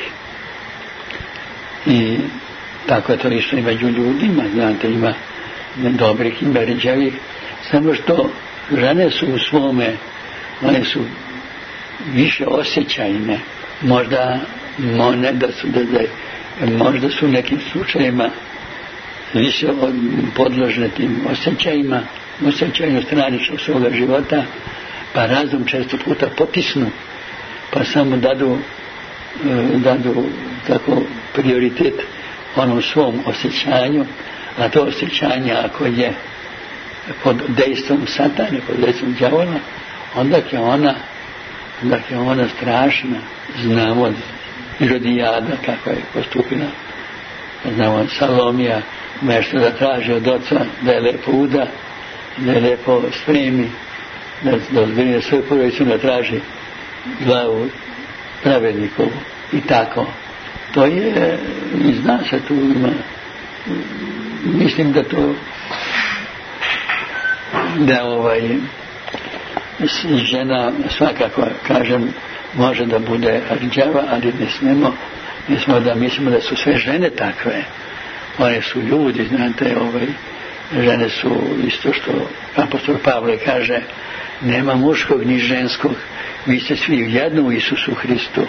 Speaker 2: I tako je to isto i među ljudima, znate, ima dobrih, ima rđevih, samo što žene su u svome, one su više osjećajne, možda ne da su, da, da, možda su u nekim slučajima više podložne tim osjećajima, osjećajno stranično svoga života, pa razum često puta potisnu, pa samo dadu, dadu tako prioritet onom svom osjećanju, a to osjećanje ako je pod dejstvom satane, pod dejstvom đavola, onda je ona, onda je ona strašna. Znamo Irodijada kako je postupila, znamo Salomija nešto da traži od oca, da je lepo uda, da je lepo spremi, da, da zbrine svoju porodicu, da traži glavu pravednikovu i tako. To je, i zna se tu ima, mislim da to, da ovaj, žena svakako, kažem, može da bude rđava, ali ne smemo, ne smemo da mislimo da su sve žene takve. One su ljudi, znate, ovaj, žene su isto što apostol Pavle kaže: nema muškog ni ženskog, vi ste svi jedno u Isusu Hristu.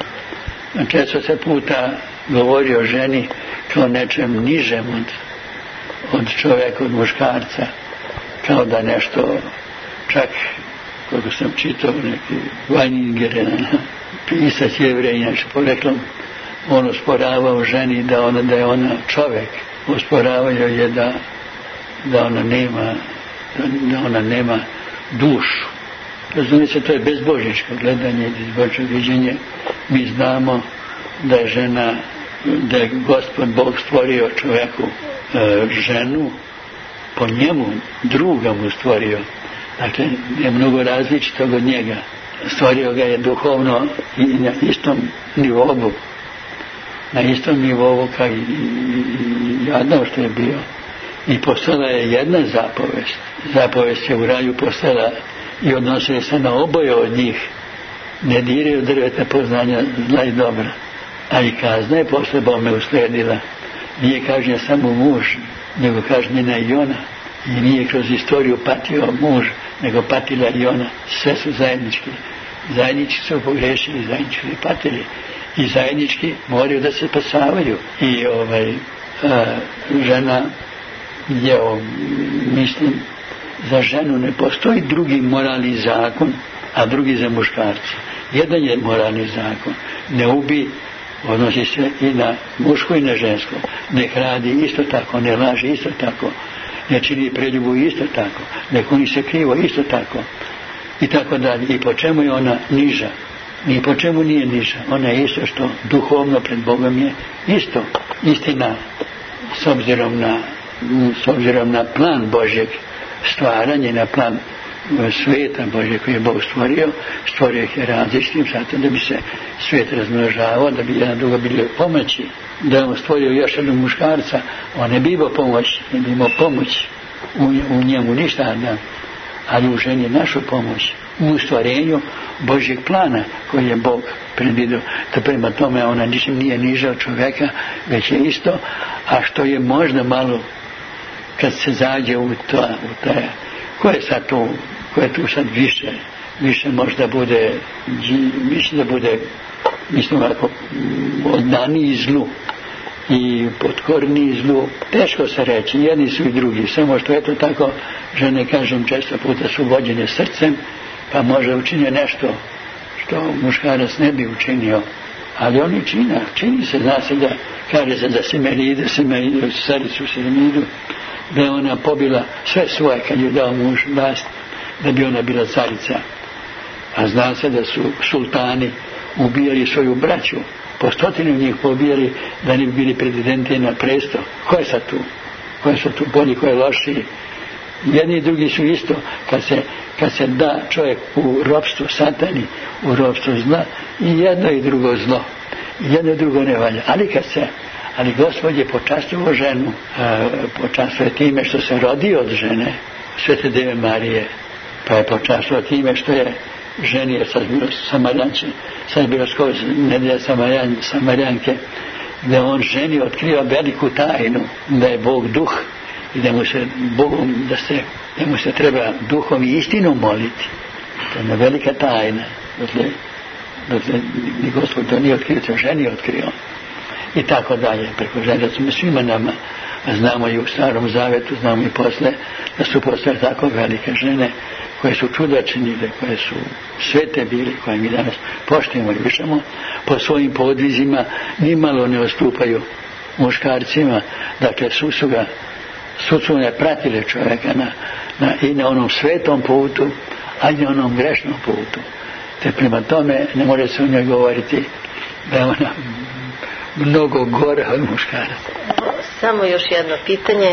Speaker 2: Često se puta govori o ženi kao nečem nižem od, od čovjeka, od muškarca, kao da nešto, čak koliko sam čitao neki Weininger, pisac Jevrej, inače poreklom, on osporavao ženi da, ona, da je ona čovjek, osporavao je da, da ona nema da ona nema dušu. Razumije se, to je bezbožničko gledanje, bezbožničko viđenje. Mi znamo da je žena, da je Gospod Bog stvorio čovjeku e, ženu, po njemu druga mu stvorio. Dakle, je mnogo različitog od njega. Stvorio ga je duhovno i na istom nivou, na istom nivou kao i, i Adam što je bio. I postala je jedna zapovest. Zapovest je u raju postala i odnosili se na oboje od njih. Ne diraju drveta poznanja zla i dobra. A i kazna je posle Bome usledila. Nije kažnjen samo muž, nego kažnjena i ona. I nije kroz istoriju patio muž, nego patila i ona. Sve su zajednički. Zajednički su pogrešili, zajednički su patili. I zajednički moraju da se spasavaju. I ovaj, a, žena je, o, mislim, za ženu ne postoji drugi moralni zakon, a drugi za muškarca. Jedan je moralni zakon. Ne ubi, odnosi se i na muško i na žensko. Ne radi isto tako, ne laži isto tako, ne čini preljubu isto tako, ne kuni se krivo isto tako. I tako dalje. I po čemu je ona niža? Ni po čemu nije niža. Ona je isto što duhovno pred Bogom je isto. Istina, s obzirom na, s obzirom na plan Božjeg stvaranja, na plan sveta Božje koje je Bog stvorio, stvorio ih je različitim zato da bi se svijet razmnožavao, da bi jedan drugo bili pomoći. Da je on stvorio još jednog muškarca, on ne bi imao pomoć, ne bi imao pomoć u, u njemu ništa, da, ali u ženi našu pomoć u stvorenju Božjeg plana koji je Bog predvidio. Da prema tome ona ničim nije niža od čovjeka, već je isto, a što je možda malo kad se zađe u to, u te, ko je sad tu, ko je tu sad više, više možda bude, više da bude, mislim ovako, oddaniji zlu i potkorniji zlu, teško se reći, jedni su i drugi, samo što eto tako, žene, kažem, često puta su vođene srcem, pa može učiniti nešto što muškarac ne bi učinio, ali oni čine, čini se, zna se da, kaže se da Semeride, Semeride, caricu Semeridu, da je ona pobila sve svoje kad je dao muž vlast, da bi ona bila carica. A zna se da su sultani ubijali svoju braću, po stotinu njih pobijali da ne bi bili pretendenti na presto. Ko je sad tu? Ko je sad tu bolji, ko je lošiji? Jedni i drugi su isto, kad se, kad se da čovjek u ropstvo satani, u ropstvo zla, i jedno i drugo zlo, i jedno i drugo ne valja. Ali kad se Ali Gospod je počastio ženu, počastio je time što se rodi od žene, Svete Deve Marije, pa je počastio time što je ženi, je sad bilo Samarjanče, sad je bilo skoro nedelja Samarjan, Samarjanke, da on ženi otkriva veliku tajnu, da je Bog duh i da mu se Bogom, da se, da mu se treba duhom i istinom moliti. To je jedna velika tajna, dakle, dakle, ni Gospod to nije otkrio, to ženi otkrio. I tako dalje, preko žene smo svima nama, a znamo i u Starom Zavetu, znamo i posle, da su postale tako velike žene koje su čuda činile, koje su svete bili, koje mi danas poštujemo i višamo, po svojim podvizima nimalo ne odstupaju muškarcima, dakle su su ga, su su ne pratile čovjeka na, na, i na onom svetom putu, a i na onom grešnom putu. Te prema tome ne može se o njoj govoriti da je ona mnogo gore od muškaraca.
Speaker 3: Samo još jedno pitanje.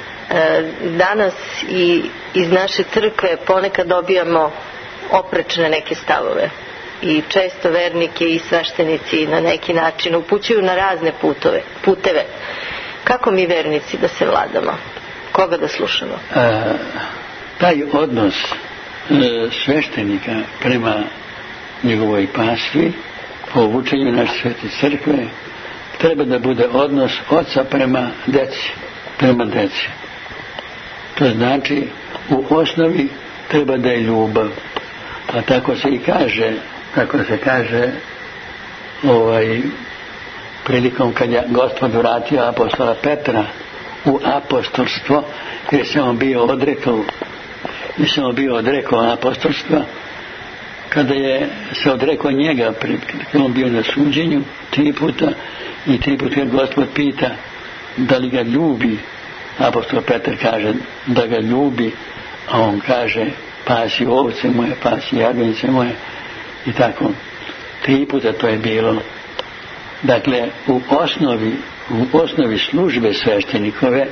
Speaker 3: Danas i iz naše crkve ponekad dobijamo oprečne neke stavove i često vernike i sveštenici na neki način upućuju na razne putove, puteve. Kako mi vernici da se vladamo? Koga da slušamo?
Speaker 2: A, taj odnos e, sveštenika prema njegovoj pastvi po učenju naše Svete crkve treba da bude odnos oca prema deci, prema deci. To znači u osnovi treba da je ljubav. A tako se i kaže, tako se kaže ovaj, prilikom kad je Gospod vratio apostola Petra u apostolstvo, jer se on bio odrekao, jer se on bio odrekao apostolstva, kada je se odrekao njega, kada on bio na suđenju tri puta, i tri puta Gospod pita da li ga ljubi, apostol Petar kaže da ga ljubi, a on kaže pasi ovce moje, pasi jagnjece moje, i tako tri puta to je bilo. Dakle, u osnovi u osnovi službe sveštenikove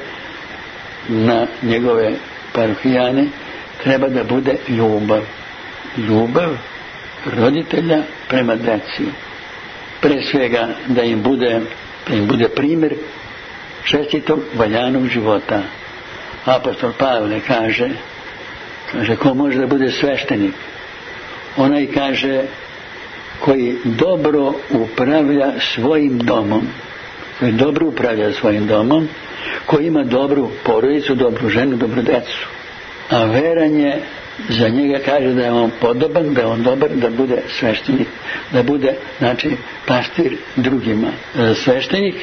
Speaker 2: na njegove parohijane treba da bude ljubav ljubav roditelja prema deci, pre svega da im bude, da im bude primjer čestitog valjanog života. Apostol Pavle kaže, kaže ko može da bude sveštenik? Onaj, kaže, koji dobro upravlja svojim domom, koji dobro upravlja svojim domom, koji ima dobru porodicu, dobru ženu, dobru decu. A veranje za njega kaže da je on podoban, da je on dobar, da bude sveštenik, da bude, znači, pastir drugima. Sveštenik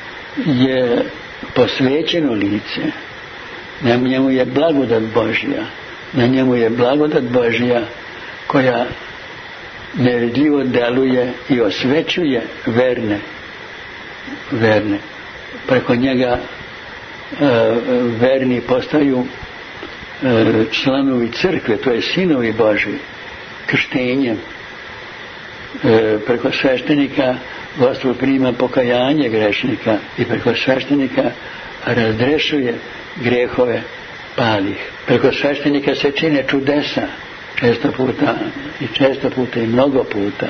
Speaker 2: je posvećeno lice, na njemu je blagodat Božja, na njemu je blagodat Božja koja nevidljivo deluje i osvećuje verne, verne. Preko njega e, verni postaju e, članovi crkve, to je sinovi Božji, krštenjem. E, preko sveštenika Gospod prima pokajanje grešnika i preko sveštenika razrešuje grehove pali ih. Preko sveštenika se čine čudesa, često puta i često puta i mnogo puta.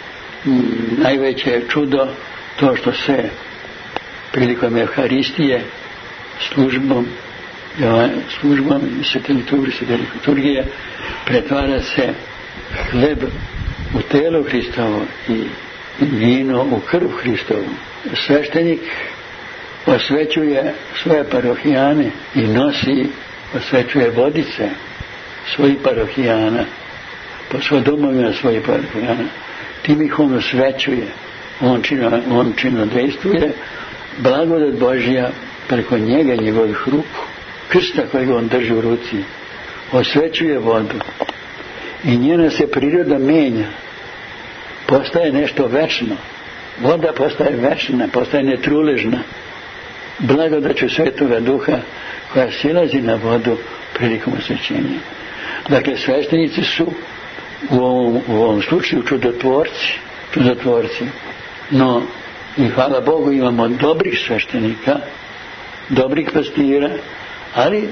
Speaker 2: Najveće je čudo to što se prilikom Evharistije službom službom svete liturgije pretvara se hleb u telo Hristovo i vino u krv Hristovu. Sveštenik osvećuje svoje parohijane i nosi, osvećuje vodice svojih parohijana po svoj domovima svojih parohijana. Tim ih on osvećuje, on čino, on čino dejstvuje, blagodat Božja preko njega i njegovih ruku, krsta kojeg on drži u ruci, osvećuje vodu i njena se priroda menja, postaje nešto večno. Voda postaje večna, postaje netruležna, blagodaću Svetoga Duha koja silazi na vodu prilikom osvećenja. Dakle, sveštenici su u ovom, u ovom slučaju čudotvorci, čudotvorci. No, i hvala Bogu imamo dobrih sveštenika, dobrih pastira, ali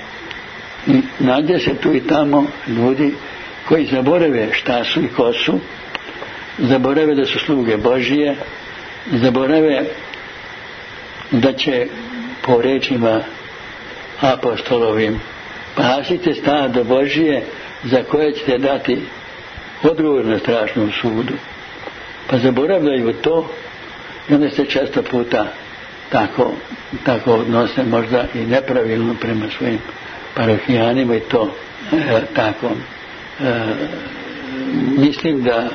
Speaker 2: nađe se tu i tamo ljudi koji zaborave šta su i ko su, zaborave da su sluge Božije, zaborave da će po rečima apostolovim pasite stado Božije za koje ćete dati odgovor na strašnom sudu. Pa zaboravljaju to i onda se često puta tako, tako odnose možda i nepravilno prema svojim parohijanima i to e, tako. E, mislim da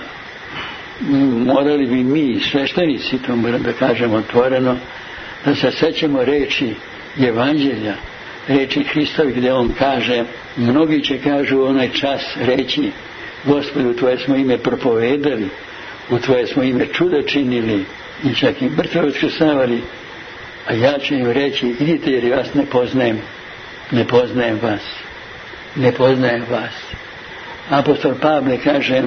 Speaker 2: morali bi mi, sveštenici, to moram da kažemo otvoreno, da se sećamo reči Evanđelja, reči Hristovi gdje on kaže, mnogi će kažu onaj čas reći, Gospodu, u tvoje smo ime propovedali, u tvoje smo ime čuda činili i čak i mrtve uskrsavali, a ja ću im reći, idite jer ja vas ne poznajem, ne poznajem vas, ne poznajem vas. Apostol Pavle kaže,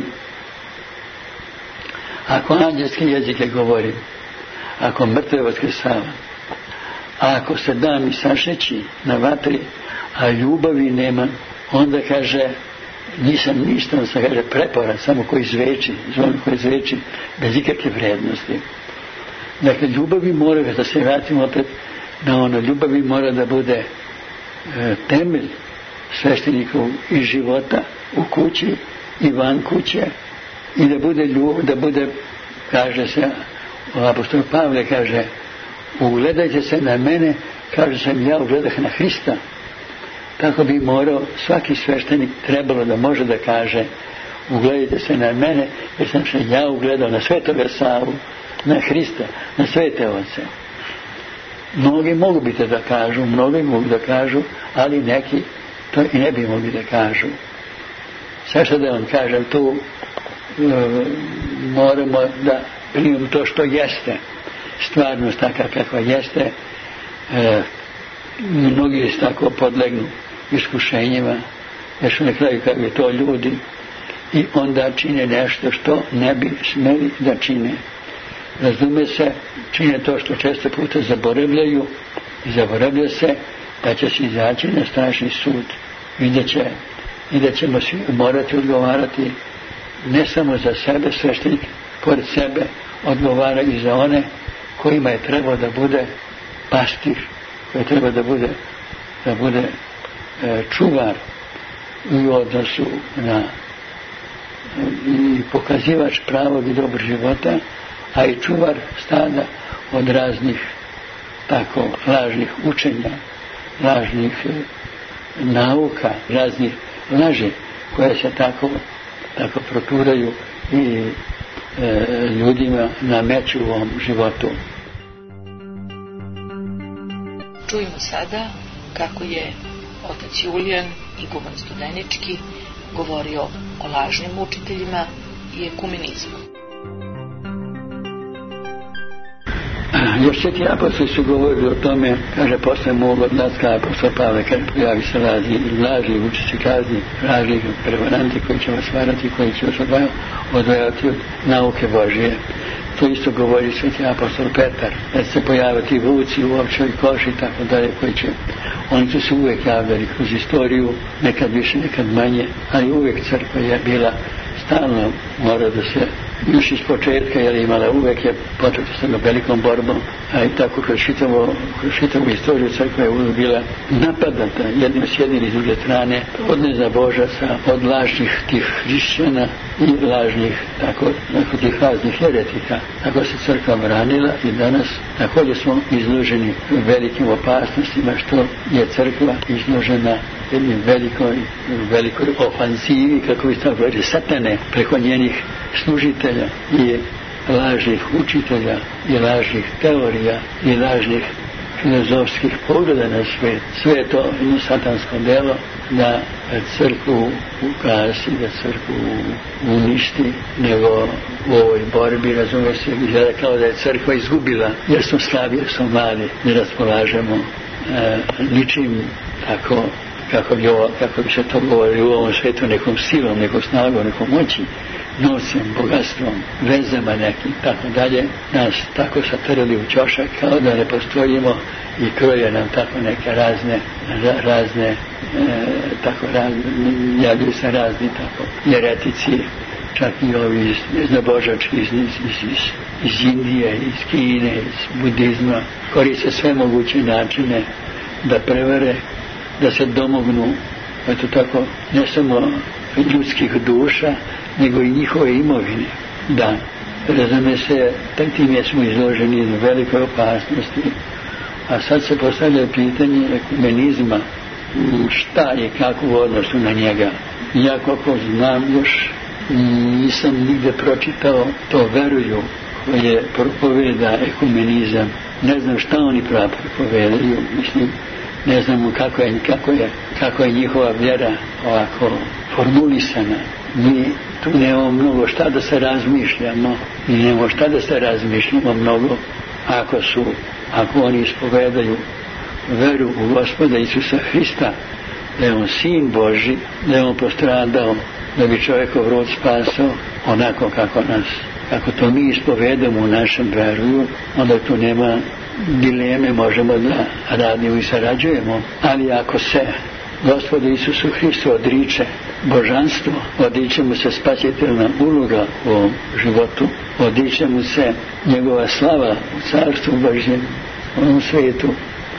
Speaker 2: ako anđelske jezike govorim, ako mrtve vaskrsavam, a ako se da mi sašeći na vatri, a ljubavi nema, onda kaže, nisam ništa, on se kaže preporan, samo koji zveči, zvon koji zveči, bez ikakve vrednosti. Dakle, ljubavi mora, da se vratimo opet na ono, ljubavi mora da bude e, temelj sveštenikov i života u kući i van kuće i da bude ljubav, da bude, kaže se, apostol Pavle kaže, ugledajte se na mene, kaže sam ja ugledah na Hrista. Tako bi morao svaki sveštenik trebalo da može da kaže, ugledajte se na mene, jer sam se ja ugledao na Svetoga Savu, na Hrista, na svete oce. Mnogi mogu biti da kažu, mnogi mogu da kažu, ali neki to i ne bi mogli da kažu. Sve što da vam kažem, tu e, moramo da primimo to što jeste, stvarnost takva kakva jeste. E, mnogi tako podlegnu iskušenjima, jer su na kraju kako je to ljudi i onda čine nešto što ne bi smeli da čine. Razume se, čine to što često puta zaboravljaju i zaboravlja se da će se izaći na strašni sud i da, će, i da ćemo svi morati odgovarati ne samo za sebe, sveštenik pored sebe odgovara i za one kojima je trebao da bude pastir, koji treba da bude, da bude e, čuvar u odnosu na i pokazivač pravog i dobrog života, a i čuvar stada od raznih tako lažnih učenja, lažnih e, nauka, raznih laži koje se tako, tako proturaju i e, ljudima nameću u ovom životu.
Speaker 1: Čujemo sada kako je otac Julijan, iguman Studenički, govorio o lažnim učiteljima i ekumenizmu.
Speaker 2: Još sveti apostoli su govorili o tome, kaže, posle mog odlaska apostol Pavle, kaže, pojavi se lažni, lažni učitelji kazni, lažni prevaranti koji će vas varati, koji će vas odvajati od nauke Božije. To isto govori sveti apostol Petar, da se pojave ti vuci u ovčoj koži i tako dalje, koji će, oni su se uvijek javljali kroz istoriju, nekad više, nekad manje, ali uvijek crkva je bila stalno, mora da se još iz početka, jer je imala uvijek je početo s jednom velikom borbom, a i tako kroz čitavu, kroz čitavu istoriju crkva je uvijek bila napadata jednim s jednim i s druge strane od nezabožaca, od lažnih tih hrišćana i lažnih tako, tako tih raznih heretika. Tako se crkva branila i danas također smo izloženi velikim opasnostima što je crkva izložena jednim velikoj, velikoj ofanzivi, kako bi tako govorili, satane preko njenih služitelja i lažnih učitelja i lažnih teorija i lažnih filozofskih pogleda na svijet. Sve je to jedno satansko delo da crkvu ukasi, da crkvu uništi, nego u ovoj borbi, razume se, izgleda kao da je crkva izgubila, jer smo slabi, jer smo mali, ne raspolažemo e, ničim tako kako bi, ovo, kako bi se to govori u ovom svijetu, nekom silom, nekom snagom, nekom moći, novcem, bogatstvom, vezama nekim, tako dalje, nas tako satrli u ćošak kao da ne postojimo i kroje nam tako neke razne, ra, razne, e, tako razne, javljaju se razni tako jeretici, čak i ovi iz, iz nebožački, iz, iz, iz, iz Indije, iz Kine, iz budizma, koriste sve moguće načine da prevare, da se domognu, eto tako, ne samo ljudskih duša, nego i njihove imovine. Da, razume se, tak time smo izloženi u velikoj opasnosti. A sad se postavlja pitanje ekumenizma, šta je kako u odnosu na njega. Ja koliko znam još nisam nigde pročitao, to veruju koje propoveda ekumenizam. Ne znam šta oni pravo propovedaju, mislim, ne znamo kako je, kako je, kako je njihova vjera ovako formulisana. Mi tu nemamo mnogo šta da se razmišljamo, mi nemamo šta da se razmišljamo mnogo ako su, ako oni ispovedaju veru u Gospoda Isusa Hrista, da je on sin Božji, da je on postradao da bi čovjekov rod spasao onako kako nas, kako to mi ispovedamo u našem veruju, onda tu nema dileme, možemo da radimo i sarađujemo. Ali ako se Gospodu Isusu Hristu odriče božanstvo, odriče mu se spasiteljna uloga u ovom životu, odriče mu se njegova slava u carstvu Božjem, u ovom svijetu,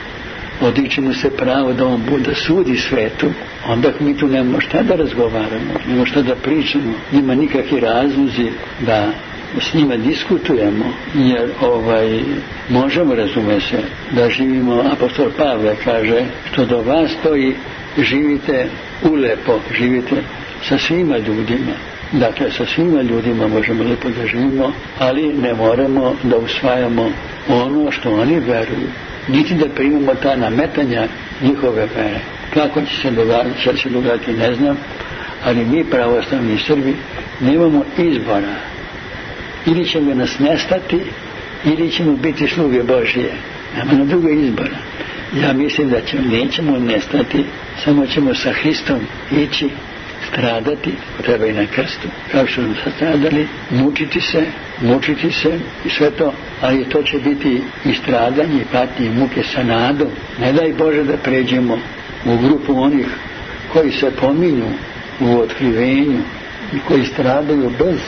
Speaker 2: odriče mu se pravo da on bude sudi svetu, onda mi tu nemamo šta da razgovaramo, nemamo šta da pričamo, nema nikakvi razlozi da s njima diskutujemo, jer ovaj, možemo, razume se, da živimo, apostol Pavle kaže, što do vas stoji, živite ulepo, živite sa svima ljudima. Dakle, sa svima ljudima možemo lepo da živimo, ali ne moramo da usvajamo ono što oni veruju, niti da primamo ta nametanja njihove vere. Kako će se dogadati, što će dogadati, ne znam, ali mi, pravoslavni Srbi, nemamo izbora. Ili ćemo nas nestati, ili ćemo biti sluge Božije. Nema na drugo izbora. Ja mislim da ćemo, nećemo nestati, samo ćemo sa Hristom ići, stradati, treba i na krstu, kao što smo stradali, mučiti se, mučiti se i sve to, ali to će biti i stradanje, i patnje, i muke sa nadom. Ne daj Bože da pređemo u grupu onih koji se pominju u otkrivenju i koji stradaju bez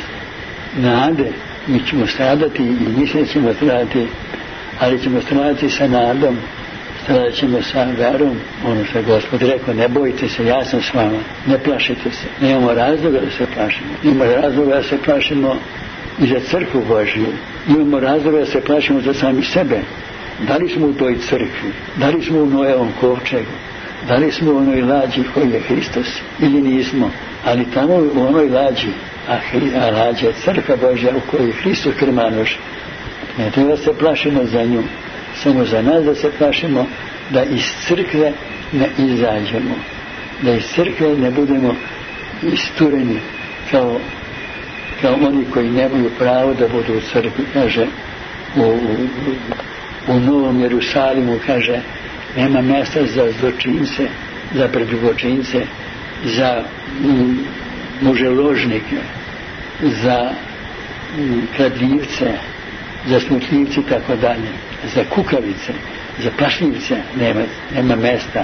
Speaker 2: nade. Mi ćemo stradati i mislim ćemo stradati, ali ćemo stradati sa nadom, stradat ćemo sa verom, ono što je Gospod rekao, ne bojite se, ja sam s vama, ne plašite se, nemamo razloga da se plašimo, imamo razloga da se plašimo i za crkvu Božju, imamo razloga da se plašimo za sami sebe. Da li smo u toj crkvi, da li smo u Nojevom kovčegu, da li smo u onoj lađi koji je Hristos ili nismo, ali tamo u onoj lađi, a, a lađa je crkva Božja u kojoj je Hristos krmanoš, ne treba se plašimo za nju, samo za nas da se plašimo da iz crkve ne izađemo, da iz crkve ne budemo istureni kao, kao oni koji nemaju pravo da budu u crkvi. Kaže u, u, u Novom Jerusalimu, kaže, nema mjesta za zločince, za predljubočince, za muželožnike, za kradljivce, za smutljivci tako dalje, za kukavice, za plašljivce nema, nema mesta.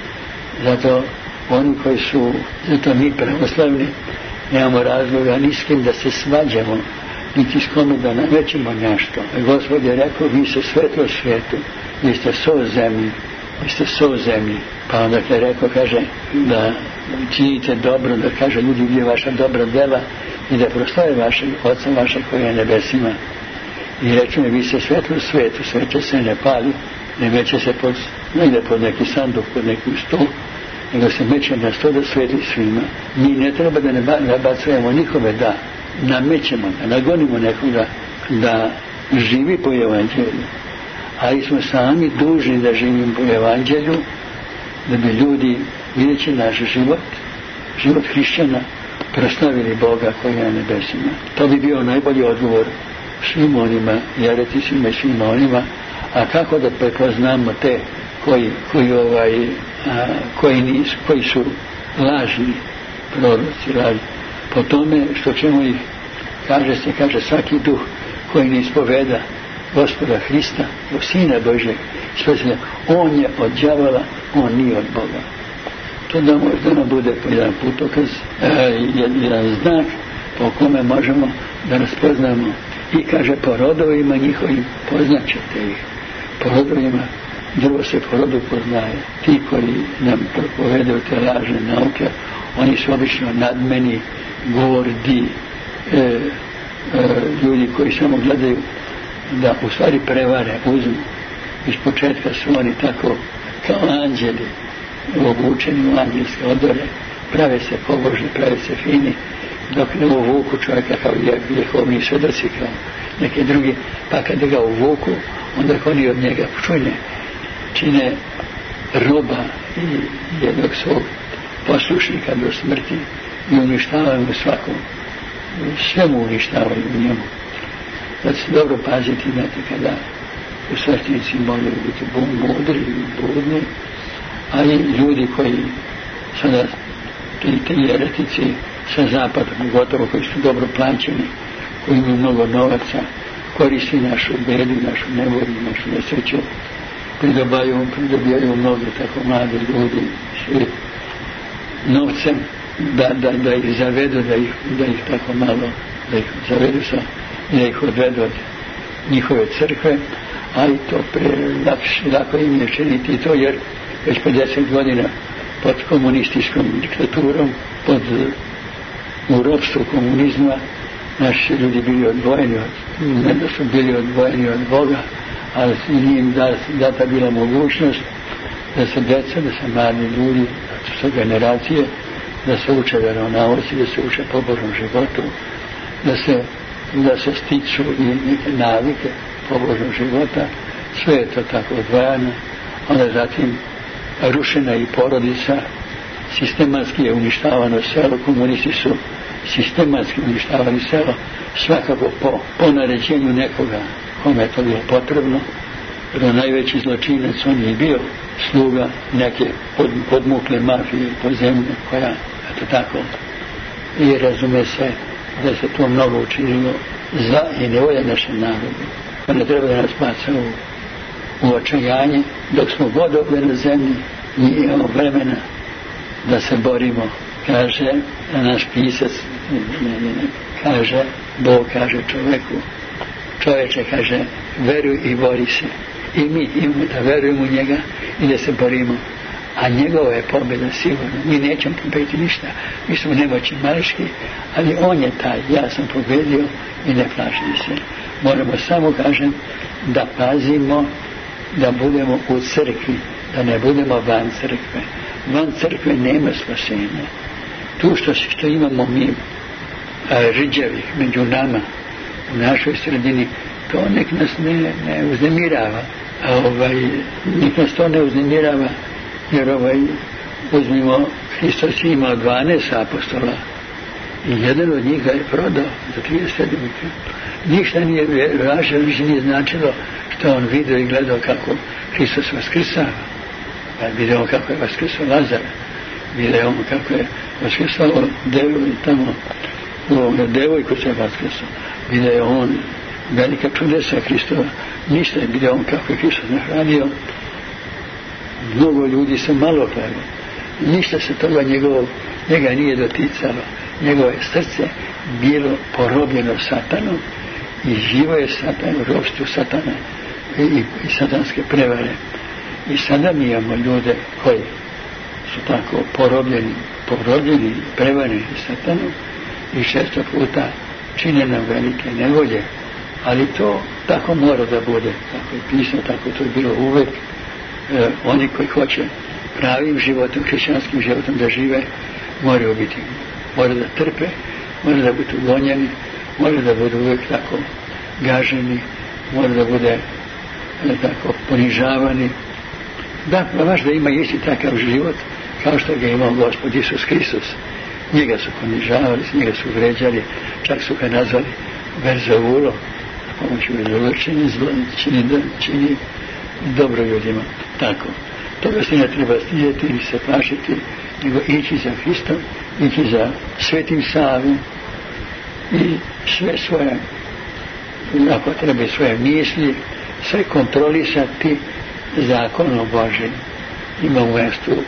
Speaker 2: Zato oni koji su, zato mi pravoslavni nemamo razloga ni s kim da se svađamo, niti s kome da namećemo nešto. Gospod je rekao, vi ste svetlo svijetu, vi ste sol zemlji, vi ste sol zemlji. Pa onda je rekao, kaže, da činite dobro, da kaže ljudi gdje je vaša dobra djela i da proslave vašeg Oca vašeg koji je nebesima. I reče mi, vi ste svetlo svijetu, sveće se ne pali, ne meće se pod, ne ide pod neki sanduk, pod neki stol, nego se meće na sto da svetli svima. Mi ne treba da ne nabacujemo nikome, da namećemo, da nagonimo nekoga da živi po evanđelju. Ali smo sami dužni da živimo po evanđelju, da bi ljudi, vidjeći naš život, život hrišćana, proslavili Boga koji je na nebesima. To bi bio najbolji odgovor svim onima, jereticima i svim onima. A kako da prepoznamo te koji, koji, ovaj, a, koji, nisu, koji su lažni proroci, lažni? Po tome što ćemo ih, kaže se, kaže svaki duh koji ne ispoveda Gospoda Hrista, o Sina Božeg, sve on je od đavola, on nije od Boga. To da možda nam bude jedan putokaz, jedan znak po kome možemo da raspoznamo. I kaže, po rodovima njihovim poznaćete ih. Po rodovima, drvo se po rodu poznaje. Ti koji nam propovedaju te lažne nauke, oni su obično nadmeni, gordi, e, e, ljudi koji samo gledaju da u stvari prevare, uzmu. Iz početka su oni tako kao anđeli, obučeni u anđelske odore, prave se pobožni, prave se fini, dok ne uvuku čovjeka kao jehovni svedoci, kao neki drugi, pa kada ga uvuku, onda oni od njega čune, čine roba i jednog svog poslušnika do smrti i uništavaju mu svakom, sve mu uništavaju u njemu. Zato se dobro paziti, znate, kada u sveštenici moraju biti mudri i budni, a i ljudi koji sada, te jeretici sa zapada, gotovo koji su dobro plaćeni, koji imaju mnogo novaca, koristi našu bedu, našu nevolju, našu nesreću, pridobaju, pridobijaju mnogi tako mladi ljudi svi novcem da, da, da ih zavedu, da ih, da ih tako malo, da ih zavedu sa, da ih odvedu od njihove crkve, a i to pre lakše, lako im je činiti to, jer već pedeset godina pod komunističkom diktaturom, pod u ropstvu komunizma, naši ljudi bili odvojeni od, ne da su bili odvojeni od Boga, ali nije im data bila mogućnost da se djeca, da se mladi ljudi, da su generacije, da se uče vjeronauci, da se uče pobožnom životu, da se, da se stiču i neke navike pobožnog života. Sve je to tako odvojano. Onda zatim rušena i porodica, sistematski je uništavano selo, komunisti su sistematski uništavali selo, svakako po, po naređenju nekoga kome je to bilo potrebno, jer najveći zločinac on je bio sluga neke pod, podmukle mafije podzemne koja, eto tako, i razume se da se to mnogo učinilo za i nevolja našem narodu. Pa ne treba da nas baca u, u očajanje, dok smo god ovdje na zemlji, nije imamo vremena da se borimo. Kaže naš pisac, ne, ne, ne, kaže, Bog kaže čovjeku, čovječe, kaže, veruj i bori se. I mi imamo da verujemo u njega i da se borimo. A njegova je pobjeda sigurno. Mi nećemo pobediti ništa. Mi smo nemoćni maleški, ali on je taj. Ja sam pobjedio i ne plašim se. Moramo samo, kažem, da pazimo da budemo u crkvi, da ne budemo van crkve. Van crkve nema spasenja. Tu što, što imamo mi riđevih među nama u našoj sredini, to nek nas ne, ne uznemirava. A ovaj, nek nas to ne uznemirava, jer ovaj, uzmimo, Hristos je imao dvanaest apostola i jedan od njih ga je prodao za trideset sedam. Ništa nije važno, više nije značilo što on vidio i gledao kako Hristos vaskrsava. Pa vidio kako je vaskrsao Lazara, vidio kako je vaskrsao devu, tamo u ovome devojku se vaskrsao, vidio on velika čudesa Hristova, ništa je bilo on kako je Hristos nahranio, mnogo ljudi se malo pravilo, ništa se toga njegovog, njega nije doticalo, njegovo je srce bilo porobljeno satanom i živo je satan u ropstvu satana i, i, i satanske prevare. I sada mi imamo ljude koji su tako porobljeni, porobljeni, prevareni satanom i često puta čine nam velike nevolje, ali to tako mora da bude, tako je pisano, tako to je bilo uvek. E, oni koji hoće pravim životom, hrišćanskim životom da žive, moraju biti, moraju da trpe, moraju da budu gonjeni, moraju da budu uvek tako gaženi, moraju da bude ne, tako ponižavani. Da, baš da ima isti takav život kao što ga imao Gospod Isus Hristos. Njega su ponižavali, njega su vređali, čak su ga nazvali Verzeulo, pomoću Verzeulo čini zlo, čini, čini dobro ljudima. Tako. Toga se ne treba stidjeti ni se plašiti, nego ići za Hristom, ići za Svetim Savom i sve svoje, ako treba svoje misli, sve kontrolisati zakonom Božim. Ima u mjestu,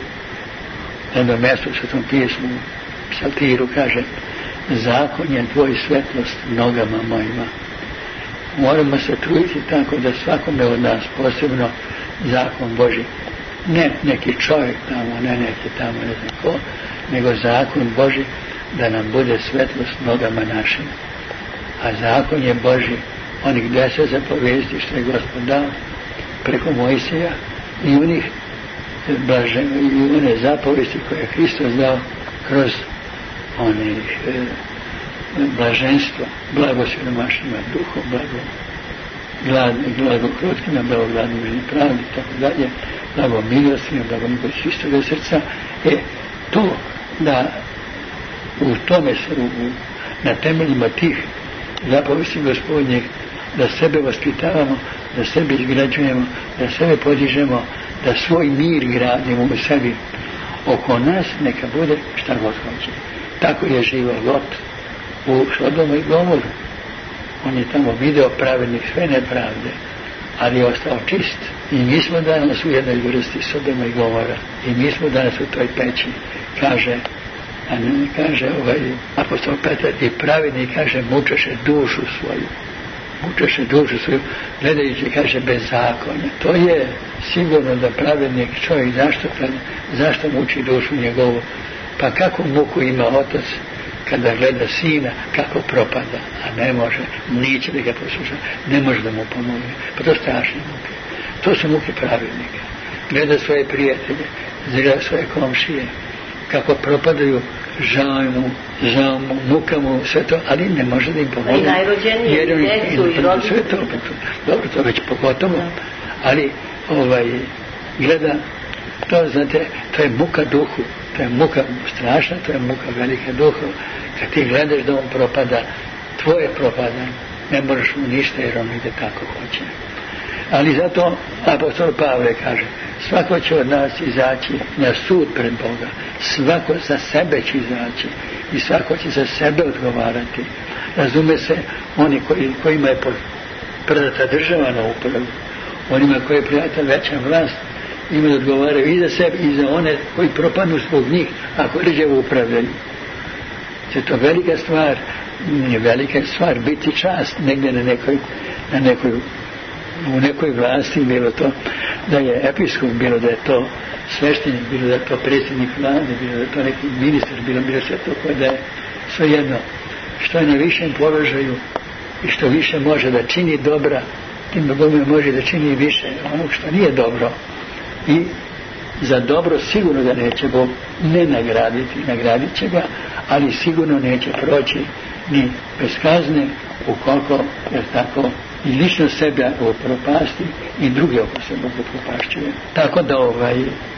Speaker 2: jedno mjesto u Svetom pismu, Psaltiru kaže, zakon je tvoj svetlost nogama mojima. Moramo se truditi tako da svakome od nas, posebno zakon Božji, ne neki čovjek tamo, ne neki tamo, ne znam ko, nego zakon Božji da nam bude svetlost nogama našim. A zakon je Božji, onih deset zapovesti što je Gospod dao preko Mojsija i onih blaženo, i one zapovesti koje je Hristos dao kroz onih e, blaženstva, blago siromašnima duhom, blago gladni, blago krotkima, blago gladnim ženi pravdi, tako dalje, blago milostima, blago nikog čistoga srca. E, to da u tome se, u, na temeljima tih zapovesti Gospodnjeg, da sebe vaspitavamo, da sebe izgrađujemo, da sebe podižemo, da svoj mir gradimo u sebi. Oko nas neka bude šta god hoće. Tako je živio Lot u Sodomu i Gomoru. On je tamo video pravednih sve nepravde, ali je ostao čist. I mi smo danas u jednoj vrsti Sodoma i Gomora. I mi smo danas u toj peći. Kaže, a ne kaže ovaj apostol Petar, i pravedni, kaže, mučeše dušu svoju. Mučeše dušu svoju, gledajući, kaže, bezakonja. To je sigurno da pravednik čovjek, zašto, zašto muči dušu njegovu? Pa kako muku ima otac kada gleda sina, kako propada, a ne može, neće da ga posluša, ne može da mu pomogne. Pa to strašne muke. To su muke pravednika. Gleda svoje prijatelje, gleda svoje komšije, kako propadaju, žao mu, žao mu, muka mu, sve to, ali ne može da im pomogne.
Speaker 3: I najrođenije, i djecu, i roditelji.
Speaker 2: Sve to, dobro, to već pogotovo, ali ovaj, gleda, to znate, to je muka duhu, to je muka strašna, to je muka velika duhu. Kad ti gledaš da on propada, tvoje propada, ne možeš mu ništa jer on ide kako hoće. Ali zato apostol Pavle kaže, svako će od nas izaći na sud pred Boga, svako za sebe će izaći i svako će za sebe odgovarati. Razume se, oni koji, kojima je predata država na upravu, onima koji je predata veća vlast, ima da odgovaraju i za sebe i za one koji propadnu zbog njih, ako ređevo upravljaju. Je to velika stvar, nije velika stvar biti čast negdje na nekoj, na nekoj, u nekoj vlasti, bilo to da je episkop, bilo da je to sveštenik, bilo da je to predsjednik vlade, bilo da je to neki ministar, bilo, bilo sve to koje da je svejedno, što je na višem položaju i što više može da čini dobra, tim Bogom može da čini više onog što nije dobro. I za dobro sigurno da neće Bog ne nagraditi, nagradit će ga, ali sigurno neće proći ni bez kazne, ukoliko, jer tako, i lično sebe propasti i druge oko sebe propašćuje. Tako da ovaj,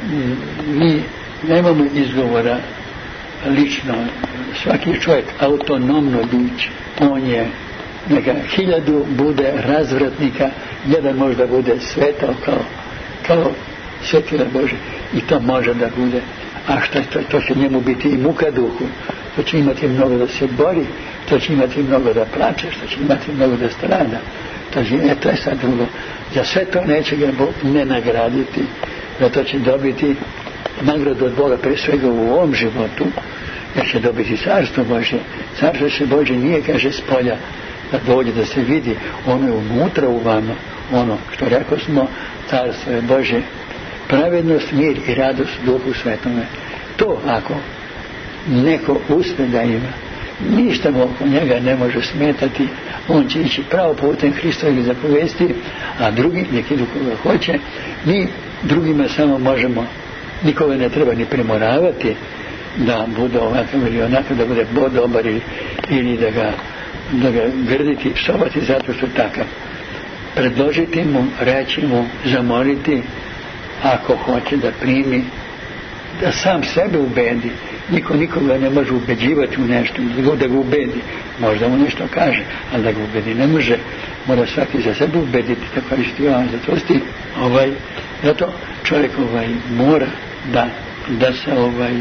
Speaker 2: mi nemamo izgovora lično, svaki čovjek autonomno biće, on je neka hiljadu bude razvratnika, jedan možda bude svetao kao, kao svetila Bože i to može da bude, a što to, to će njemu biti i muka duhu, to će imati mnogo da se bori, što će imati mnogo da plače, što će imati mnogo da strada. To, je, to je sad drugo. Za sve to neće ga Bog ne nagraditi, zato će dobiti nagradu od Boga pre svega u ovom životu, jer će dobiti carstvo Božje. Carstvo se Božje nije, kaže, s polja da dođe da se vidi, ono je unutra u vama, ono što rekao smo, carstvo je Božje, pravednost, mir i radost u Duhu Svetome. To ako neko uspe da ima, ništa mu oko njega ne može smetati, on će ići pravo putem Hristovih zapovesti, a drugi nek idu koga hoće. Mi drugima samo možemo, nikoga ne treba ni primoravati da bude ovakav ili onakav, da bude dobar ili da ga, da ga grditi i psovati zato što je takav. Predložiti mu, reći mu, zamoliti, ako hoće da primi, da sam sebe ubedi. Niko nikoga ne može ubeđivati u nešto, da ga ubedi. Možda mu nešto kaže, ali da ga ubedi ne može. Mora svaki za sebe ubediti, tako je što ja zato sti, ovaj, zato čovjek ovaj, mora da, da se ovaj,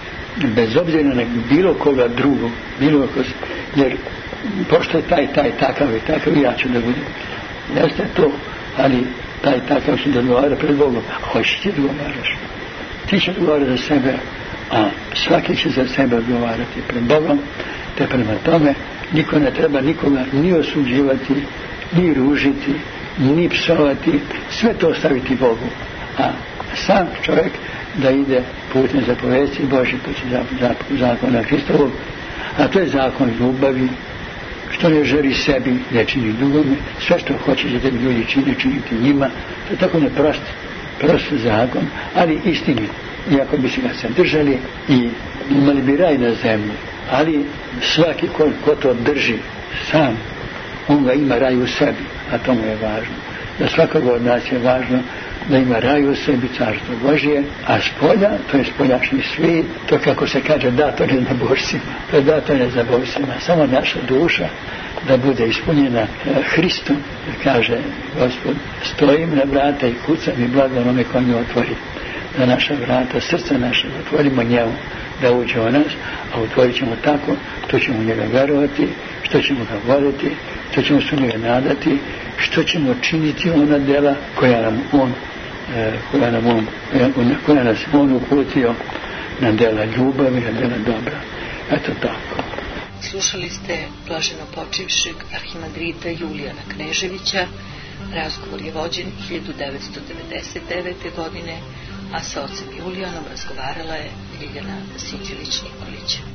Speaker 2: bez obzira na bilo koga drugog, bilo koga, jer pošto je taj, taj, takav i takav, ja ću da budem. Jeste to, ali taj takav će da odgovara pred Bogom. Hoćeš ti odgovaraš. Ti će odgovarati za sebe, a svaki će za sebe odgovarati pred Bogom, te prema tome niko ne treba nikoga ni osuđivati, ni ružiti, ni psovati, sve to ostaviti Bogu. A sam čovjek da ide putem zapovesti Božje, to će zakona Hristovog, a to je zakon ljubavi, što ne želi sebi, ne čini drugome, sve što hoće da tebi ljudi čini, činiti njima. To je tako neprost, prost zakon, ali istinit. Iako bi se ga se držali i imali bi raj na zemlji, ali svaki ko, ko to drži sam, on ga ima raj u sebi, a to mu je važno. Da svakoga od nas je važno da ima raj u sebi, carstvo Božje, a spolja, to je spoljašnji svijet, to kako se kaže, dato nezabožcima, to je dato nezabožcima, samo naša duša da bude ispunjena Hristom, kaže Gospod, stojim na vrata i kucam i blago onome ko mi otvori. Na naša vrata, srca naše, otvorimo njemu da uđe u nas, a otvorit ćemo tako, što ćemo njega verovati, što ćemo ga voljeti, što ćemo se njega nadati, što ćemo činiti ona dela koja nam on, koja nam on, koja nas on uputio na dela ljubavi, na dela dobra. Eto tako.
Speaker 1: Slušali ste blaženo počivšeg arhimandrita Julijana Kneževića. Razgovor je vođen hiljadu devetsto devedeset devete. godine, a sa ocem Julijanom razgovarala je Ljiljana Sinđelić-Nikolić.